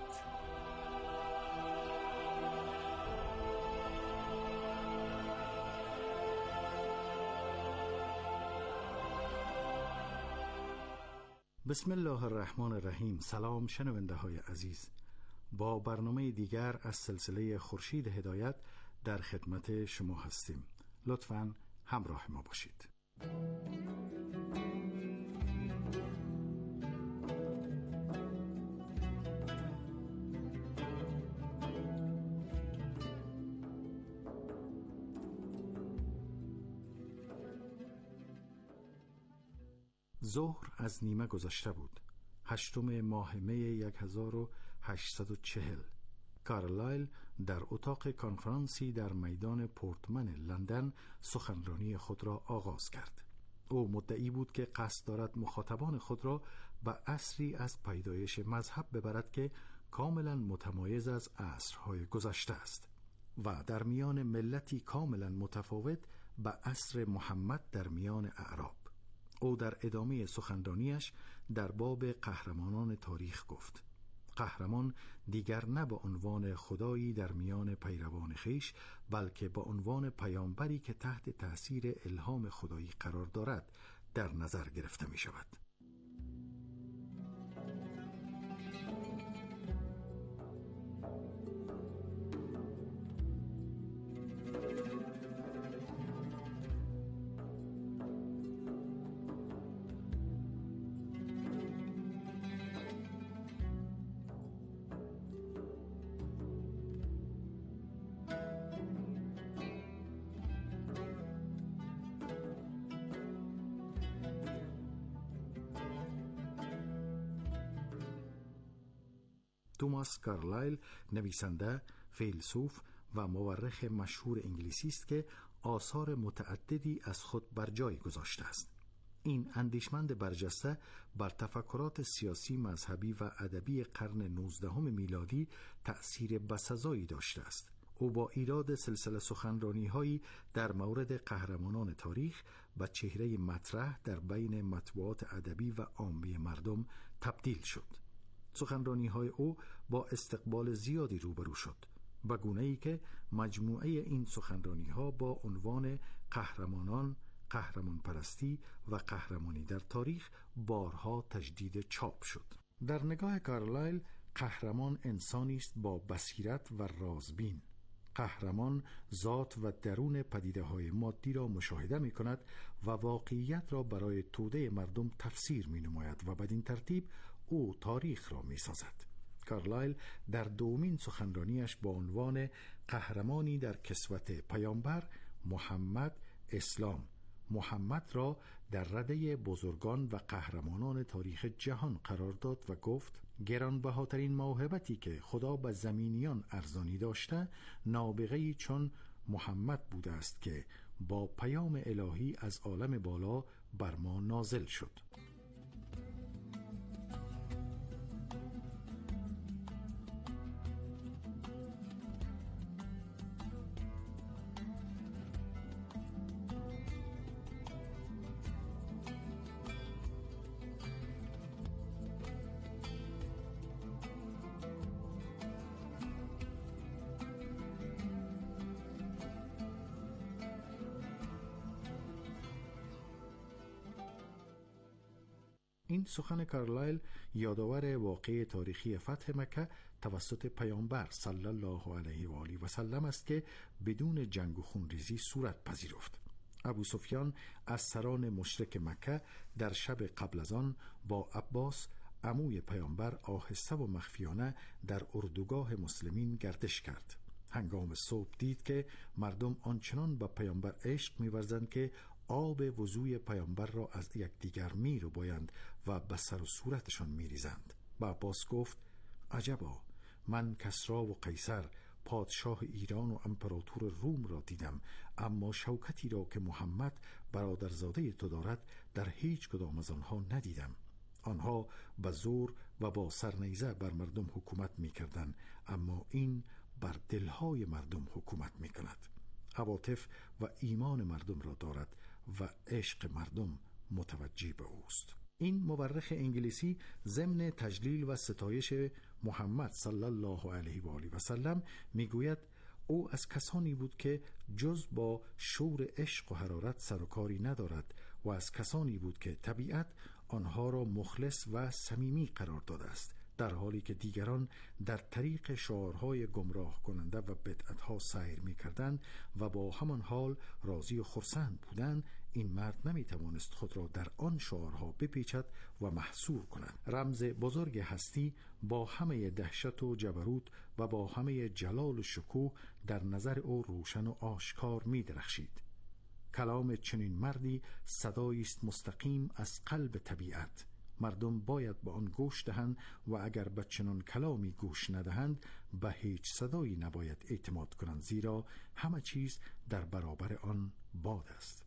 بسم الله الرحمن الرحیم. سلام شنونده های عزیز، با برنامه دیگر از سلسله خورشید هدایت در خدمت شما هستیم. لطفاً همراه ما باشید. ظهر از نیمه گذشته بود. 8 ماه می 1840. کارلایل در اتاق کنفرانسی در میدان پورتمن لندن سخنرانی خود را آغاز کرد. او مدعی بود که قصد دارد مخاطبان خود را به عصری از پیدایش مذهب ببرد که کاملا متمایز از عصرهای گذشته است و در میان ملتی کاملا متفاوت به عصر محمد در میان اعراب. او در ادامه سخنرانیش در باب قهرمانان تاریخ گفت: قهرمان دیگر نه به عنوان خدایی در میان پیروان خویش، بلکه به عنوان پیامبری که تحت تأثیر الهام خدایی قرار دارد در نظر گرفته می شود. توماس کارلایل نویسنده، فیلسوف و مورخ مشهور انگلیسی است که آثار متعددی از خود بر جای گذاشته است. این اندیشمند برجسته بر تفکرات سیاسی، مذهبی و ادبی قرن 19 میلادی تأثیر بسزایی داشته است. او با ایراد سلسله سخنرانی‌هایی در مورد قهرمانان تاریخ و چهره مطرح در بین مطبوعات ادبی و عامی مردم تبدیل شد. سخنرانی‌های او با استقبال زیادی روبرو شد، به گونه‌ای که مجموعه این سخنرانی‌ها با عنوان قهرمانان، قهرمان پرستی و قهرمانی در تاریخ بارها تجدید چاپ شد. در نگاه کارلایل، قهرمان انسانی است با بصیرت و رازبین. قهرمان ذات و درون پدیده‌های مادی را مشاهده می‌کند و واقعیت را برای توده مردم تفسیر می‌نماید و بدین ترتیب او تاریخ را می‌سازد. کارلایل در دومین سخنرانیش با عنوان قهرمانی در کسوت پیامبر، محمد اسلام، محمد را در رده بزرگان و قهرمانان تاریخ جهان قرار داد و گفت: گرانبهاترین موهبتی که خدا به زمینیان ارزانی داشته نابغه‌ای چون محمد بوده است که با پیام الهی از عالم بالا بر ما نازل شد. این سخن کارلایل یادآور واقعه تاریخی فتح مکه توسط پیامبر صلی الله علیه و آله و سلم است که بدون جنگ و خونریزی صورت پذیرفت. ابو سفیان از سران مشرک مکه در شب قبل از آن با عباس عموی پیامبر آهسته و مخفیانه در اردوگاه مسلمین گردش کرد. هنگام صبح دید که مردم آنچنان به پیامبر عشق می‌ورزند که آب وضوی پیامبر را از یکدیگر می‌ربایند و به سر و صورتشان می‌ریزند. با عباس گفت: عجبا، من کسری و قیصر پادشاه ایران و امپراتور روم را دیدم، اما شوکتی را که محمد برادرزاده تو دارد در هیچ کدام از آنها ندیدم. آنها به زور و با سرنیزه بر مردم حکومت می‌کردند، اما این بر دلهای مردم حکومت می‌کند. عواطف و ایمان مردم را دارد و عشق مردم متوجه به اوست. این مورخ انگلیسی ضمن تجلیل و ستایش محمد صلی الله علیه و آله و سلم میگوید او از کسانی بود که جز با شور عشق و حرارت سر و کاری ندارد و از کسانی بود که طبیعت آنها را مخلص و صمیمی قرار داده است، در حالی که دیگران در طریق شعارهای گمراه کننده و بدعتها سیر می کردند و با همان حال راضی و خرسند بودند. این مرد نمی توانست خود را در آن شعارها بپیچد و محصور کند. رمز بزرگ هستی با همه دهشت و جبروت و با همه جلال و شکوه در نظر او روشن و آشکار می درخشید. کلام چنین مردی صدایی است مستقیم از قلب طبیعت. مردم باید به آن گوش دهند و اگر به چنان کلامی گوش ندهند به هیچ صدایی نباید اعتماد کنند، زیرا همه چیز در برابر آن باد است.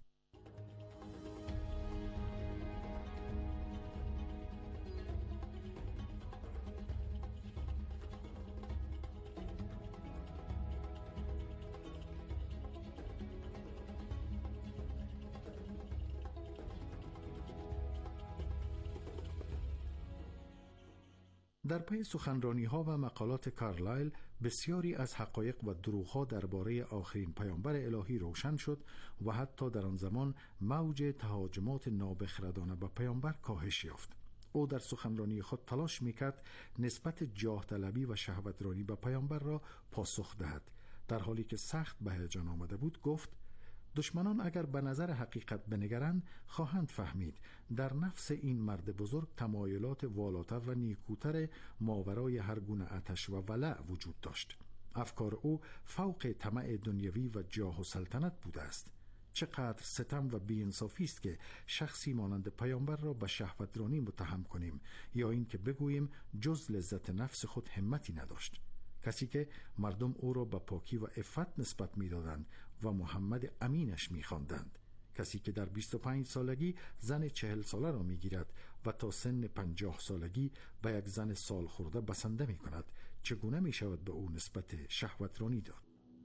در پی سخنرانی‌ها و مقالات کارلایل بسیاری از حقایق و دروغ‌ها درباره آخرین پیامبر الهی روشن شد و حتی در آن زمان موج تهاجمات نابخردانه به پیامبر کاهش یافت. او در سخنرانی خود تلاش می‌کرد نسبت جاه طلبی و شهوترانی به پیامبر را پاسخ دهد. در حالی که سخت به هیجان آمده بود گفت: دشمنان اگر به نظر حقیقت بنگرند خواهند فهمید در نفس این مرد بزرگ تمایلات والاتر و نیکوتر ماورای هر گونه آتش و ولع وجود داشت. افکار او فوق طمع دنیوی و جاه و سلطنت بوده است. چقدر ستم و بی‌انصافی است که شخصی مانند پیامبر را به شهوترانی متهم کنیم، یا این که بگوییم جز لذت نفس خود همتی نداشت. کسی که مردم او را به پاکی و عفت نسبت می‌دادند و محمد امینش می‌خواندند. کسی که در 25 سالگی زن 40 ساله را می‌گیرد و تا سن 50 سالگی به یک زن سال خورده بسنده می‌کند، چگونه می‌شود به او نسبت شهوترانی داد؟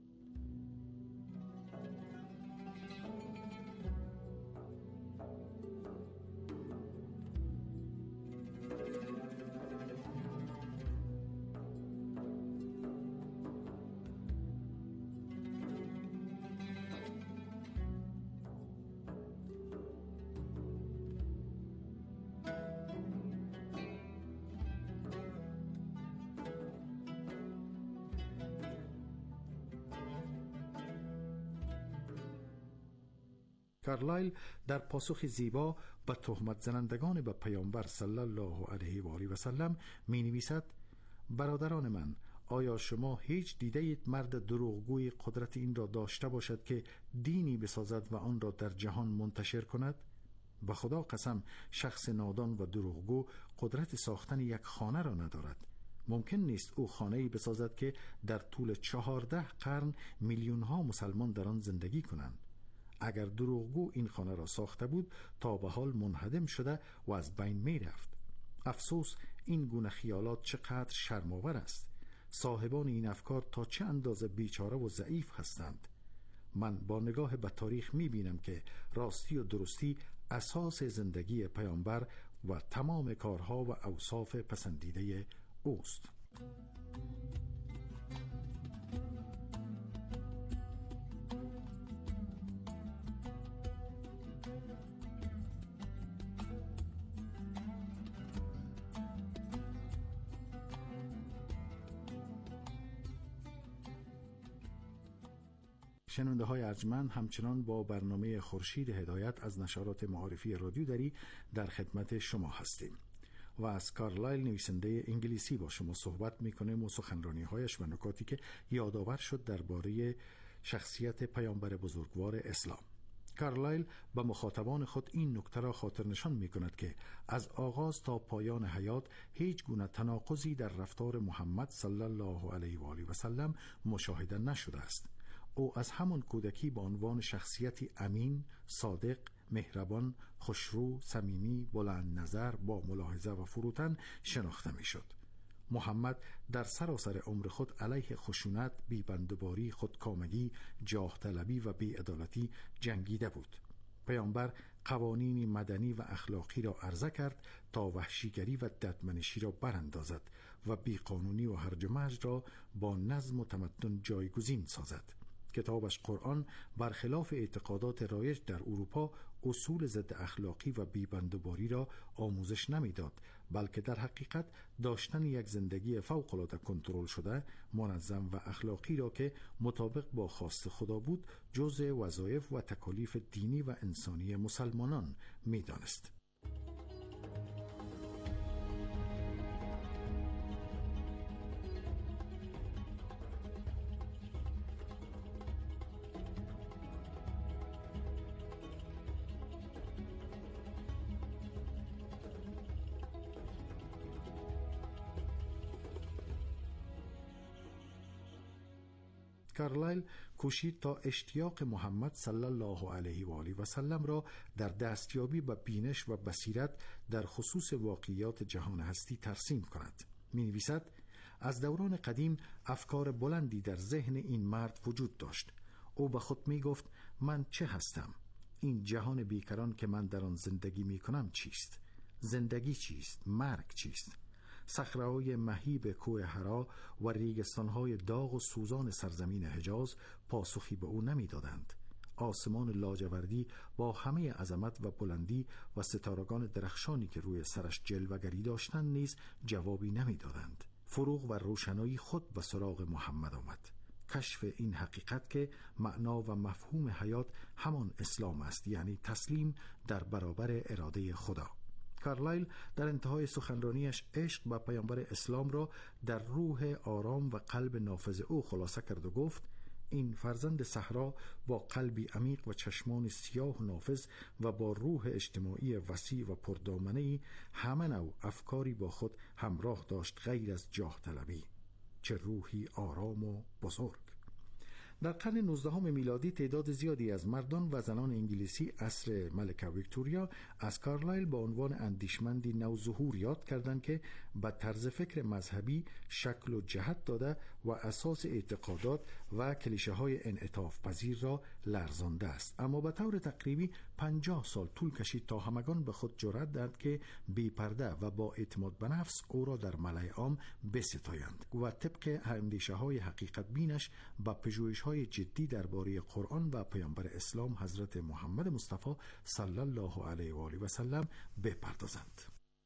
کارلایل در پاسخ زیبا به تهمت زنندگان به پیامبر صلی الله علیه و آله و سلم می نویسد: برادران من، آیا شما هیچ دیده اید مرد دروغگوی قدرت این را داشته باشد که دینی بسازد و آن را در جهان منتشر کند؟ به خدا قسم شخص نادان و دروغگو قدرت ساختن یک خانه را ندارد. ممکن نیست او خانه‌ای بسازد که در طول 14 قرن میلیون‌ها مسلمان در آن زندگی کنند. اگر دروغگو این خانه را ساخته بود تا به حال منهدم شده و از بین می رفت. افسوس این گونه خیالات چقدر شرم‌آور است. صاحبان این افکار تا چه اندازه بیچاره و ضعیف هستند. من با نگاه به تاریخ می بینم که راستی و درستی اساس زندگی پیامبر و تمام کارها و اوصاف پسندیده اوست. شنونده های ارجمند، همچنان با برنامه خورشید هدایت از نشرات معارفی رادیو دری در خدمت شما هستیم و از کارلایل نویسنده انگلیسی با شما صحبت میکنیم و سخنرانی هایش و نکاتی که یادآور شد درباره شخصیت پیامبر بزرگوار اسلام. کارلایل به مخاطبان خود این نکته را خاطر نشان می کند که از آغاز تا پایان حیات هیچ گونه تناقضی در رفتار محمد صلی الله علیه و آله و سلم مشاهده نشده است. او از همان کودکی به عنوان شخصیتی امین، صادق، مهربان، خوشرو، صمیمی، بلند نظر، با ملاحظه و فروتن شناخته می شد. محمد در سراسر عمر خود علیه خشونت، بی‌بندوباری، خودکامگی، جاه طلبی و بی‌عدالتی جنگیده بود. پیامبر قوانین مدنی و اخلاقی را عرضه کرد تا وحشیگری و ددمنشی را براندازد و بیقانونی و هرج و مرج را با نظم و تمدن جایگزین سازد. کتابش قرآن برخلاف اعتقادات رایج در اروپا اصول ضد اخلاقی و بی‌بندوباری را آموزش نمیداد، بلکه در حقیقت داشتن یک زندگی فوق‌العاده کنترل شده، منظم و اخلاقی را که مطابق با خواست خدا بود جزء وظایف و تکالیف دینی و انسانی مسلمانان میدانست. کارلایل کوشید تا اشتیاق محمد صلی الله علیه و آله و سلم را در دستیابی به بینش و بصیرت در خصوص واقعیات جهان هستی ترسیم کند. می نویسد: از دوران قدیم افکار بلندی در ذهن این مرد وجود داشت. او به خود می گفت من چه هستم؟ این جهان بیکران که من در آن زندگی می کنم چیست؟ زندگی چیست؟ مرگ چیست؟ صخره‌های مهیب کوه حرا و ریگستان‌های داغ و سوزان سرزمین حجاز پاسخی به او نمی‌دادند. آسمان لاجوردی با همه عظمت و بلندی و ستارگان درخشانی که روی سرش جلوه‌گری داشتند نیز جوابی نمی‌دادند. فروغ و روشنایی خود به سراغ محمد آمد. کشف این حقیقت که معنا و مفهوم حیات همان اسلام است، یعنی تسلیم در برابر اراده خدا. کارلایل در انتهای سخنرانیش عشق به پیامبر اسلام را در روح آرام و قلب نافذ او خلاصه کرد و گفت: این فرزند صحرا با قلبی عمیق و چشمان سیاه و نافذ و با روح اجتماعی وسیع و پردامنه‌ای همه نوع افکاری با خود همراه داشت غیر از جاه طلبی. چه روحی آرام و بزرگ! در قرن 19 میلادی تعداد زیادی از مردان و زنان انگلیسی عصر ملکه ویکتوریا از کارلایل با عنوان اندیشمندی نوظهور یاد کردند که به طرز فکر مذهبی شکل و جهت داده و اساس اعتقادات و کلیشه‌های انعطاف پذیر را لرزانده است. اما به طور تقریبی 50 سال طول کشید تا همگان به خود جرأت دهند که بی پرده و با اعتماد به نفس او را در ملأ عام بستایند و طبق اندیشه‌های حقیقت بینش با پژوهش‌های جدی درباره قرآن و پیامبر اسلام حضرت محمد مصطفی صلی الله علیه و آله و سلم بپردازند.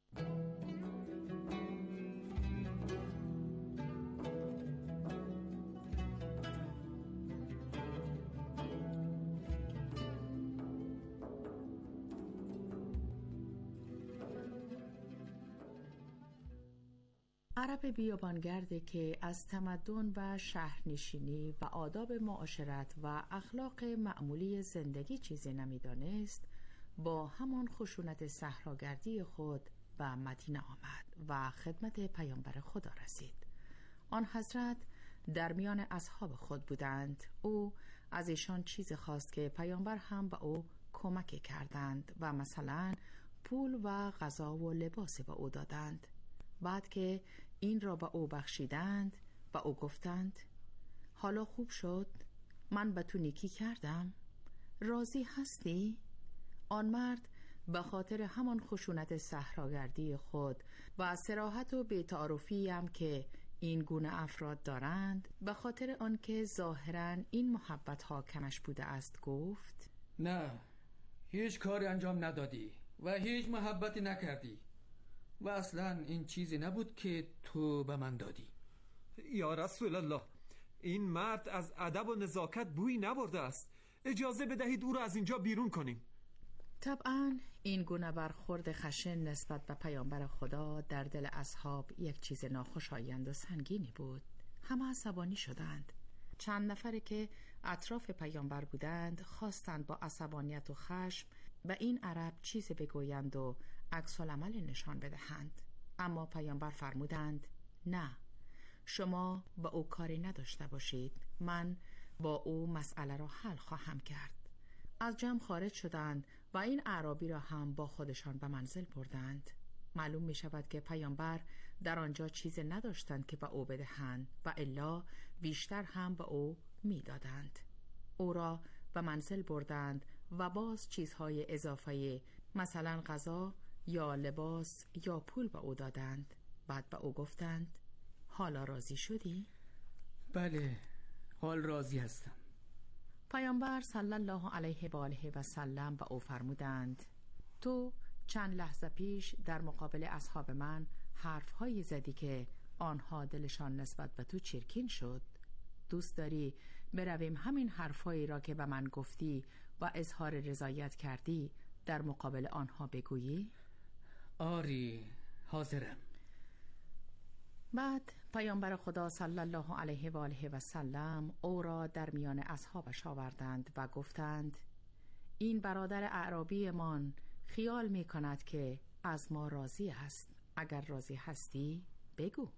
عرب بیابانگرده که از تمدن و شهرنشینی و آداب معاشرت و اخلاق معمولی زندگی چیزی نمیدانست، با همان خشونت صحراگردی خود به مدینه آمد و خدمت پیامبر خدا رسید. آن حضرت در میان اصحاب خود بودند. او از ایشان چیزی خواست که پیامبر هم به او کمک کردند و مثلا پول و غذا و لباس به او دادند. بعد که این را به او بخشیدند و او گفتند حالا خوب شد، من به تو نیکی کردم، راضی هستی؟ آن مرد به خاطر همان خشونت صحراگردی خود و صراحت و بی‌تعارفی هم که این گونه افراد دارند، به خاطر آنکه ظاهراً این محبت ها کمش بوده است گفت نه، هیچ کاری انجام ندادی و هیچ محبتی نکردی و اصلا این چیزی نبود که تو به من دادی. یا رسول الله، این مرد از ادب و نزاکت بویی نبرده است. اجازه بدهید او را از اینجا بیرون کنیم. طبعاً این گونه برخورد خشن نسبت به پیامبر خدا در دل اصحاب یک چیز ناخوشایند و سنگینی بود. همه عصبانی شدند. چند نفری که اطراف پیامبر بودند خواستند با عصبانیت و خشم به این عرب چیزی بگویند و عکس العمل نشان بدهند، اما پیامبر فرمودند نه، شما با او کاری نداشته باشید، من با او مسئله را حل خواهم کرد. از جمع خارج شدند و این اعرابی را هم با خودشان به منزل بردند. معلوم می شود که پیامبر در آنجا چیز نداشتند که به او بدهند و الا بیشتر هم به او می دادند. او را به منزل بردند و باز چیزهای اضافه مثلا غذا یا لباس یا پول به او دادند. بعد به او گفتند حالا راضی شدی؟ بله، حال راضی هستم. پیامبر صلی الله علیه و آله و سلم به او فرمودند تو چند لحظه پیش در مقابل اصحاب من حرفهایی زدی که آنها دلشان نسبت به تو چرکین شد. دوست داری برویم همین حرفهایی را که به من گفتی و اظهار رضایت کردی در مقابل آنها بگویی؟ آری، حاضرم. بعد پیامبر خدا صلی الله علیه و آله و سلم او را در میان اصحابش آوردند و گفتند این برادر اعرابی من خیال می کند که از ما راضی است. اگر راضی هستی بگو.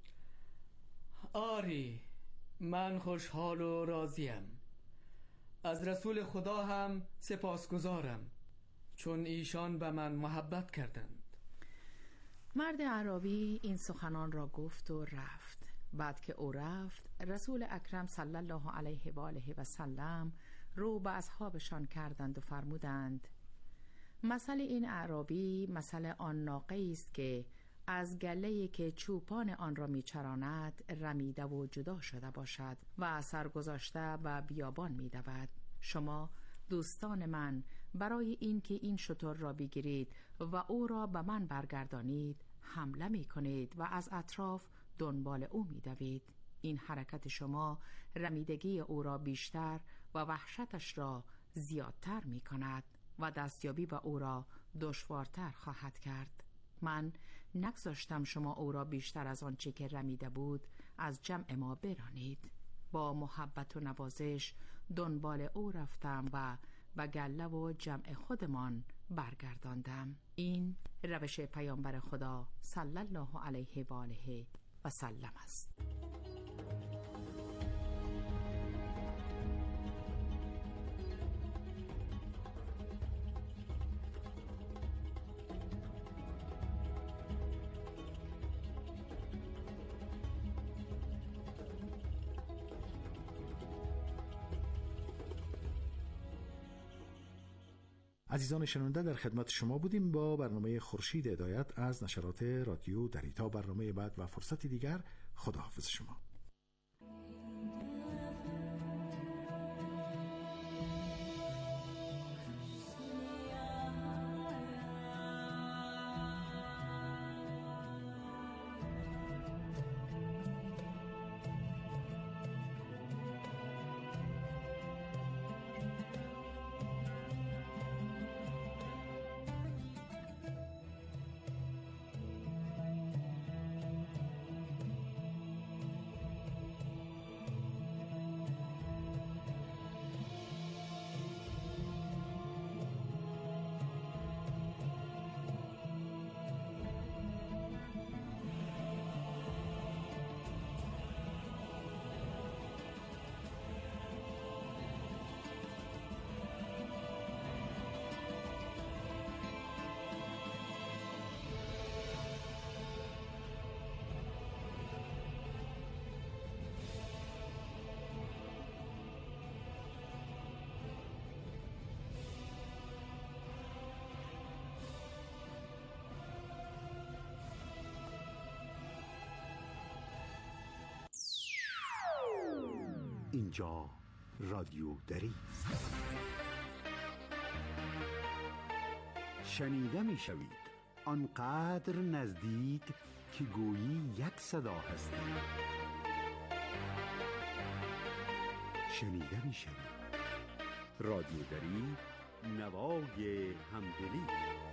آری، من خوشحال و راضیم. از رسول خدا هم سپاسگزارم چون ایشان به من محبت کردند. مرد اعرابی این سخنان را گفت و رفت. بعد که او رفت رسول اکرم صلی الله علیه و آله و سلم رو به اصحابشان کردند و فرمودند مثل این اعرابی مثل آن ناقه‌ای است که از گله‌ای که چوپان آن را میچراند رمیده و جدا شده باشد و سرگذاشته و بیابان میدود. شما دوستان من برای اینکه این شتر را بگیرید و او را به من برگردانید حمله می کنید و از اطراف دنبال او می دوید. این حرکت شما رمیدگی او را بیشتر و وحشتش را زیادتر می کند و دستیابی به او را دشوارتر خواهد کرد. من نگذاشتم شما او را بیشتر از آنچه که رمیده بود از جمع ما برانید. با محبت و نوازش دنبال او رفتم و گله و جمع خودمان برگرداندم. این روش پیامبر خدا صلی الله علیه و آله و سلم است. عزیزان شنونده، در خدمت شما بودیم با برنامه خورشید هدایت از نشرات رادیو دری. تا برنامه بعد و فرصتی دیگر، خداحافظ شما. اینجا رادیو دری است. شنیده می شوید آنقدر نزدیک که گویی یک صدا هستید. شنیده می شوید رادیو دری، نوای همدلی.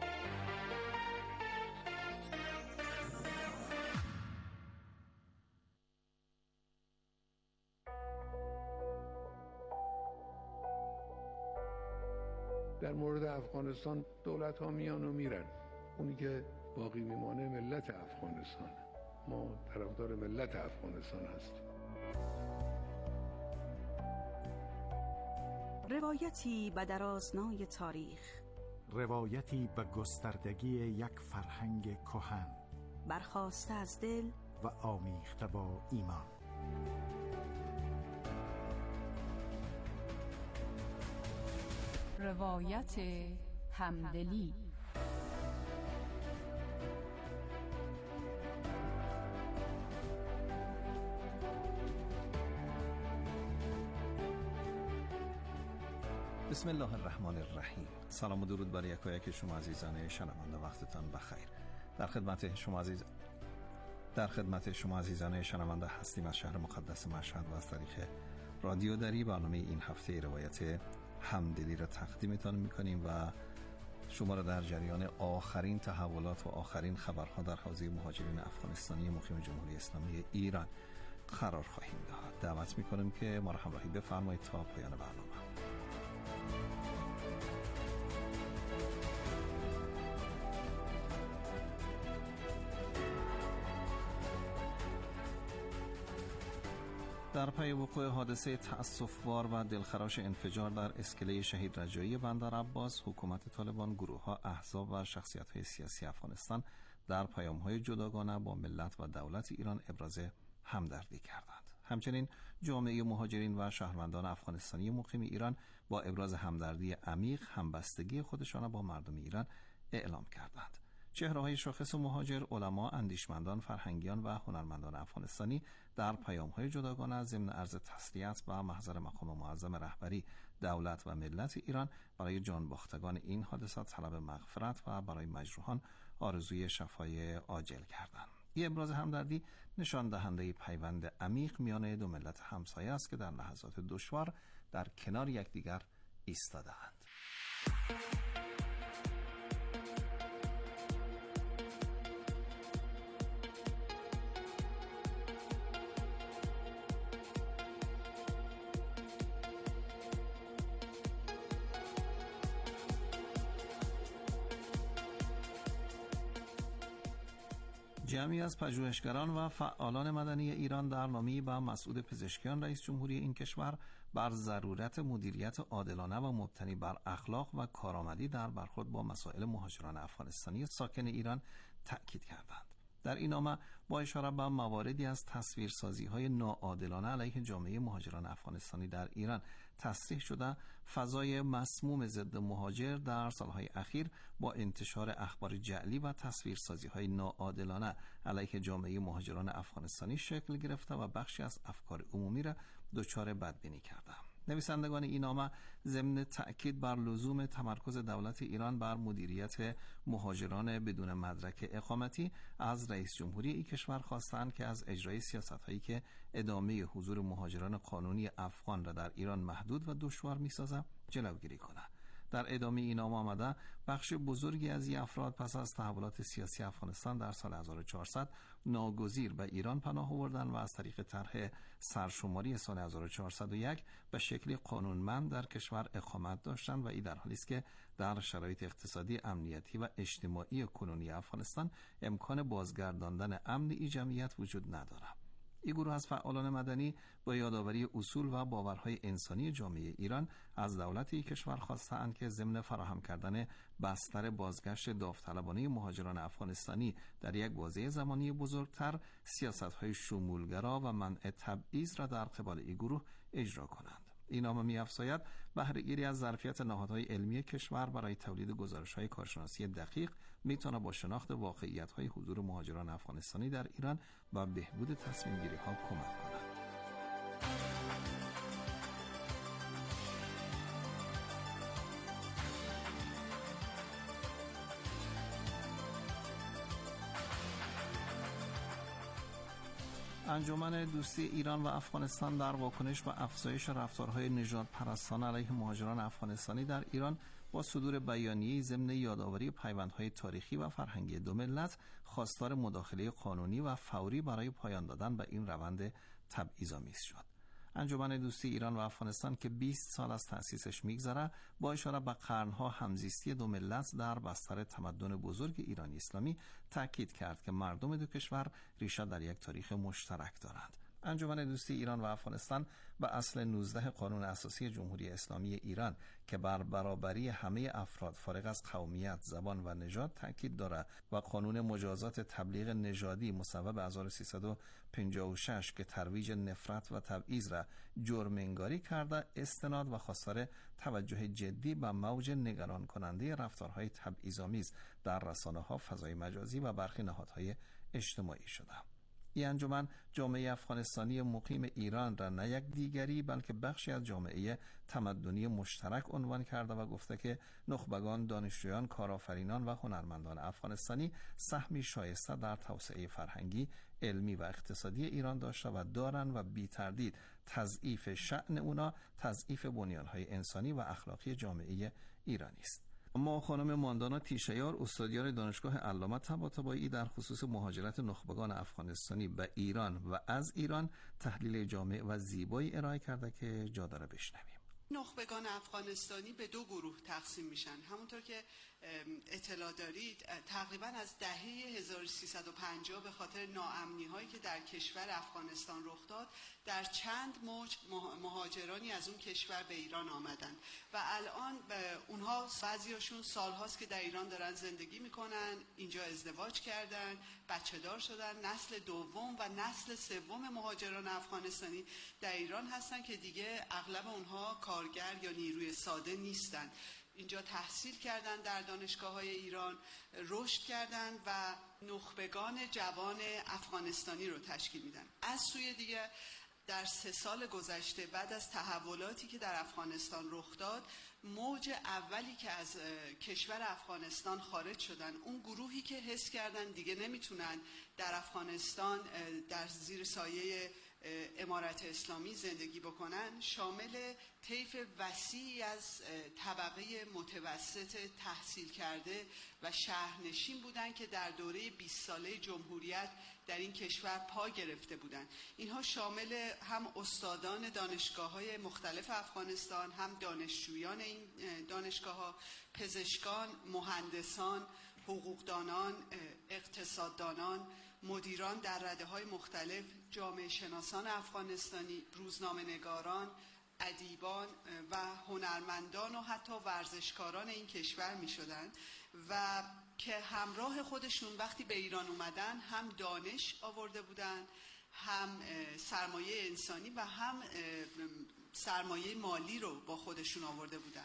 در مورد افغانستان دولت ها میان و میرن، اونی که باقی میمانه ملت افغانستان. ما طرفدار ملت افغانستان هستیم. روایتی به درازنای تاریخ، روایتی به گستردگی یک فرهنگ کهن، برخاسته از دل و آمیخته با ایمان. روایت همدلی. بسم الله الرحمن الرحیم. سلام و درود بر یکایک شما عزیزان شنونده، وقتتان بخیر. در خدمت شما عزیزان شنونده هستیم از شهر مقدس مشهد و از طریق رادیو دری. برنامه این هفته روایت همدلی را تقدیمتان میکنیم و شما را در جریان آخرین تحولات و آخرین خبرها در حوزه مهاجرین افغانستانی مقیم جمهوری اسلامی ایران قرار خواهیم داد. دعوت میکنیم که ما را همراهی بفرمایید تا پایان برنامه. در پی وقوع حادثه تأسف‌بار و دلخراش انفجار در اسکله شهید رجایی بندر عباس، حکومت طالبان، گروه‌ها، احزاب و شخصیت‌های سیاسی افغانستان در پیام‌های جداگانه با ملت و دولت ایران ابراز همدردی کردند. همچنین جامعه مهاجرین و شهروندان افغانستانی مقیم ایران با ابراز همدردی عمیق همبستگی خودشان با مردم ایران اعلام کردند. چهره‌های شاخص مهاجر، علما، اندیشمندان، فرهنگیان و هنرمندان افغانستانی در پیام‌های جداگانه ضمن عرض تسلیت و محضر مقام معظم رهبری دولت و ملت ایران برای جانباختگان این حادثات طلب مغفرت و برای مجروحان آرزوی شفای عاجل کردند. این ابراز همدردی نشان دهنده پیوند عمیق میان دو ملت همسایه است که در لحظات دشوار در کنار یکدیگر ایستاده‌اند. جمعی از پژوهشگران و فعالان مدنی ایران در نامه‌ای به مسعود پزشکیان رئیس جمهوری این کشور بر ضرورت مدیریت عادلانه و مبتنی بر اخلاق و کارآمدی در برخورد با مسائل مهاجران افغانستانی ساکن ایران تأکید کردند. در این نامه با اشاره به مواردی از تصویرسازی‌های ناعادلانه علیه جامعه مهاجران افغانستانی در ایران تصریح شده، فضای مسموم ضد مهاجر در سالهای اخیر با انتشار اخبار جعلی و تصویرسازی‌های ناعادلانه علیه جامعه مهاجران افغانستانی شکل گرفته و بخشی از افکار عمومی را دچار بدبینی کرده. نویسندگان این نامه ضمن تأکید بر لزوم تمرکز دولت ایران بر مدیریت مهاجران بدون مدرک اقامتی از رئیس جمهوری این کشور خواستند که از اجرای سیاست‌هایی که ادامه حضور مهاجران قانونی افغان را در ایران محدود و دشوار می‌سازد جلوگیری کند. در ادامه این نامه آمده بخش بزرگی از این افراد پس از تحولات سیاسی افغانستان در سال 1400 ناگزیر به ایران پناه آوردند و از طریق طرح سرشماری سال 1401 به شکلی قانونمند در کشور اقامت داشتند و این در حالی است که در شرایط اقتصادی، امنیتی و اجتماعی کنونی افغانستان امکان بازگرداندن امن این جمعیت وجود ندارد. این گروه از فعالان مدنی با یادآوری اصول و باورهای انسانی جامعه ایران از دولت این کشور خواستند که ضمن فراهم کردن بستر بازگشت داوطلبانه مهاجران افغانستانی در یک بازه زمانی بزرگتر، سیاست‌های شمولگرا و منع تبعیض را در قبال این گروه اجرا کنند. این نامه می‌افزاید بهره‌گیری از ظرفیت نهادهای علمی کشور برای تولید گزارش‌های کارشناسی دقیق می‌تواند با شناخت واقعیت‌های حضور مهاجران افغانستانی در ایران و بهبود تصمیم‌گیری‌ها کمک کند. انجمن دوستی ایران و افغانستان در واکنش به افزایش رفتارهای نژاد پرستانه علیه مهاجران افغانستانی در ایران با صدور بیانیه ضمن یادآوری پیوندهای تاریخی و فرهنگی دو ملت خواستار مداخله قانونی و فوری برای پایان دادن به این روند تبعیض‌آمیز شد. انجمن دوستی ایران و افغانستان که 20 سال از تأسیسش میگذره با اشاره به قرنها همزیستی دو ملت در بستر تمدن بزرگ ایرانی اسلامی تاکید کرد که مردم دو کشور ریشه در یک تاریخ مشترک دارند. انجمن دوستی ایران و افغانستان به اصل 19 قانون اساسی جمهوری اسلامی ایران که بر برابری همه افراد فارغ از قومیت، زبان و نژاد تاکید دارد و قانون مجازات تبلیغ نژادی مصوب 1356 که ترویج نفرت و تبعیض را جرم انگاری کرده، استناد و خواستار توجه جدی به موج نگران کننده رفتارهای تبعیض‌آمیز در رسانه‌ها، فضای مجازی و برخی نهادهای اجتماعی شده. این انجمن جامعه افغانستانی مقیم ایران را نه یک دیگری بلکه بخشی از جامعه تمدنی مشترک عنوان کرده و گفته که نخبگان، دانشجویان، کارآفرینان و هنرمندان افغانستانی سهمی شایسته در توسعه فرهنگی، علمی و اقتصادی ایران داشته و دارند و بی تردید تضعیف شأن اونا تضعیف بنیانهای انسانی و اخلاقی جامعه ایرانی است. اما خانم ماندانا تیشیار، استادیار دانشگاه علامه طباطبایی، در خصوص مهاجرت نخبگان افغانستانی به ایران و از ایران تحلیل جامع و زیبایی ارائه کرده که جا داره بشنویم. نخبگان افغانستانی به دو گروه تقسیم میشن. همونطور که اطلاع دارید تقریبا از دهه 1350 به خاطر ناامنی هایی که در کشور افغانستان رخ داد در چند موج مهاجرانی از اون کشور به ایران آمدن و الان اونها بعضیاشون سالهاست که در ایران دارن زندگی میکنن، اینجا ازدواج کردن، بچه دار شدن، نسل دوم و نسل سوم مهاجران افغانستانی در ایران هستن که دیگه اغلب اونها کارگر یا نیروی ساده نیستن. اینجا تحصیل کردن، در دانشگاه‌های ایران رشد کردن و نخبگان جوان افغانستانی رو تشکیل میدن. از سوی دیگه در 3 سال گذشته بعد از تحولاتی که در افغانستان رخ داد، موج اولی که از کشور افغانستان خارج شدن، اون گروهی که حس کردن دیگه نمیتونن در افغانستان در زیر سایه امارت اسلامی زندگی بکنن، شامل طیف وسیعی از طبقه متوسط تحصیل کرده و شهرنشین بودن که در دوره 20 ساله جمهوریت در این کشور پا گرفته بودند. اینها شامل هم استادان دانشگاه‌های مختلف افغانستان، هم دانشجویان این دانشگاه‌ها، پزشکان، مهندسان، حقوقدانان، اقتصاددانان، مدیران در رده‌های مختلف، جامعه شناسان افغانستانی، روزنامه‌نگاران، ادیبان و هنرمندان و حتی ورزشکاران این کشور می شدن و که همراه خودشون وقتی به ایران اومدن هم دانش آورده بودن، هم سرمایه انسانی و هم سرمایه مالی رو با خودشون آورده بودن.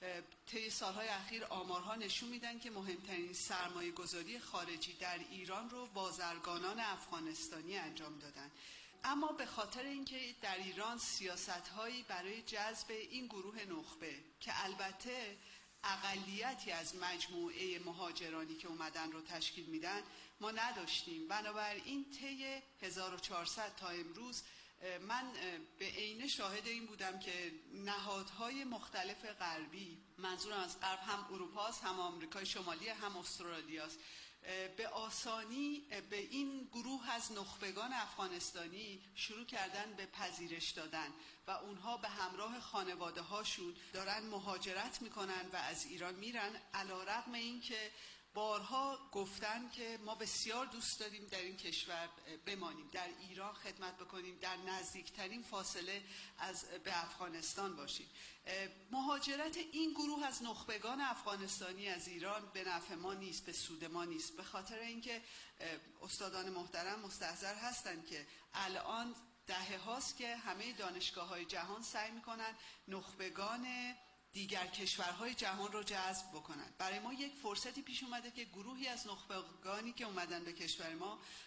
طی سالهای اخیر آمارها نشون میدن که مهمترین سرمایه گذاری خارجی در ایران رو بازرگانان افغانستانی انجام دادن. اما به خاطر اینکه در ایران سیاست‌هایی برای جذب این گروه نخبه که البته اقلیتی از مجموعه مهاجرانی که اومدن رو تشکیل میدن ما نداشتیم، بنابراین طی 1400 تا امروز من به عینه شاهد این بودم که نهادهای مختلف غربی، منظورم از غرب هم اروپاست، هم آمریکای شمالی، هم استرالیاست، به آسانی به این گروه از نخبگان افغانستانی شروع کردن به پذیرش دادن و اونها به همراه خانواده هاشون دارن مهاجرت میکنن و از ایران میرن، علیرغم این که بارها گفتن که ما بسیار دوست داریم در این کشور بمانیم، در ایران خدمت بکنیم، در نزدیکترین فاصله به افغانستان باشیم. مهاجرت این گروه از نخبگان افغانستانی از ایران به نفع ما نیست، به سود ما نیست، به خاطر اینکه استادان محترم مستحضر هستند که الان دهه هاست که همه دانشگاه‌های جهان سعی می‌کنن نخبگان دیگر کشورهای جهان رو جذب بکنن. برای ما یک فرصتی پیش اومده که گروهی از نخبگانی که اومدن به کشور ما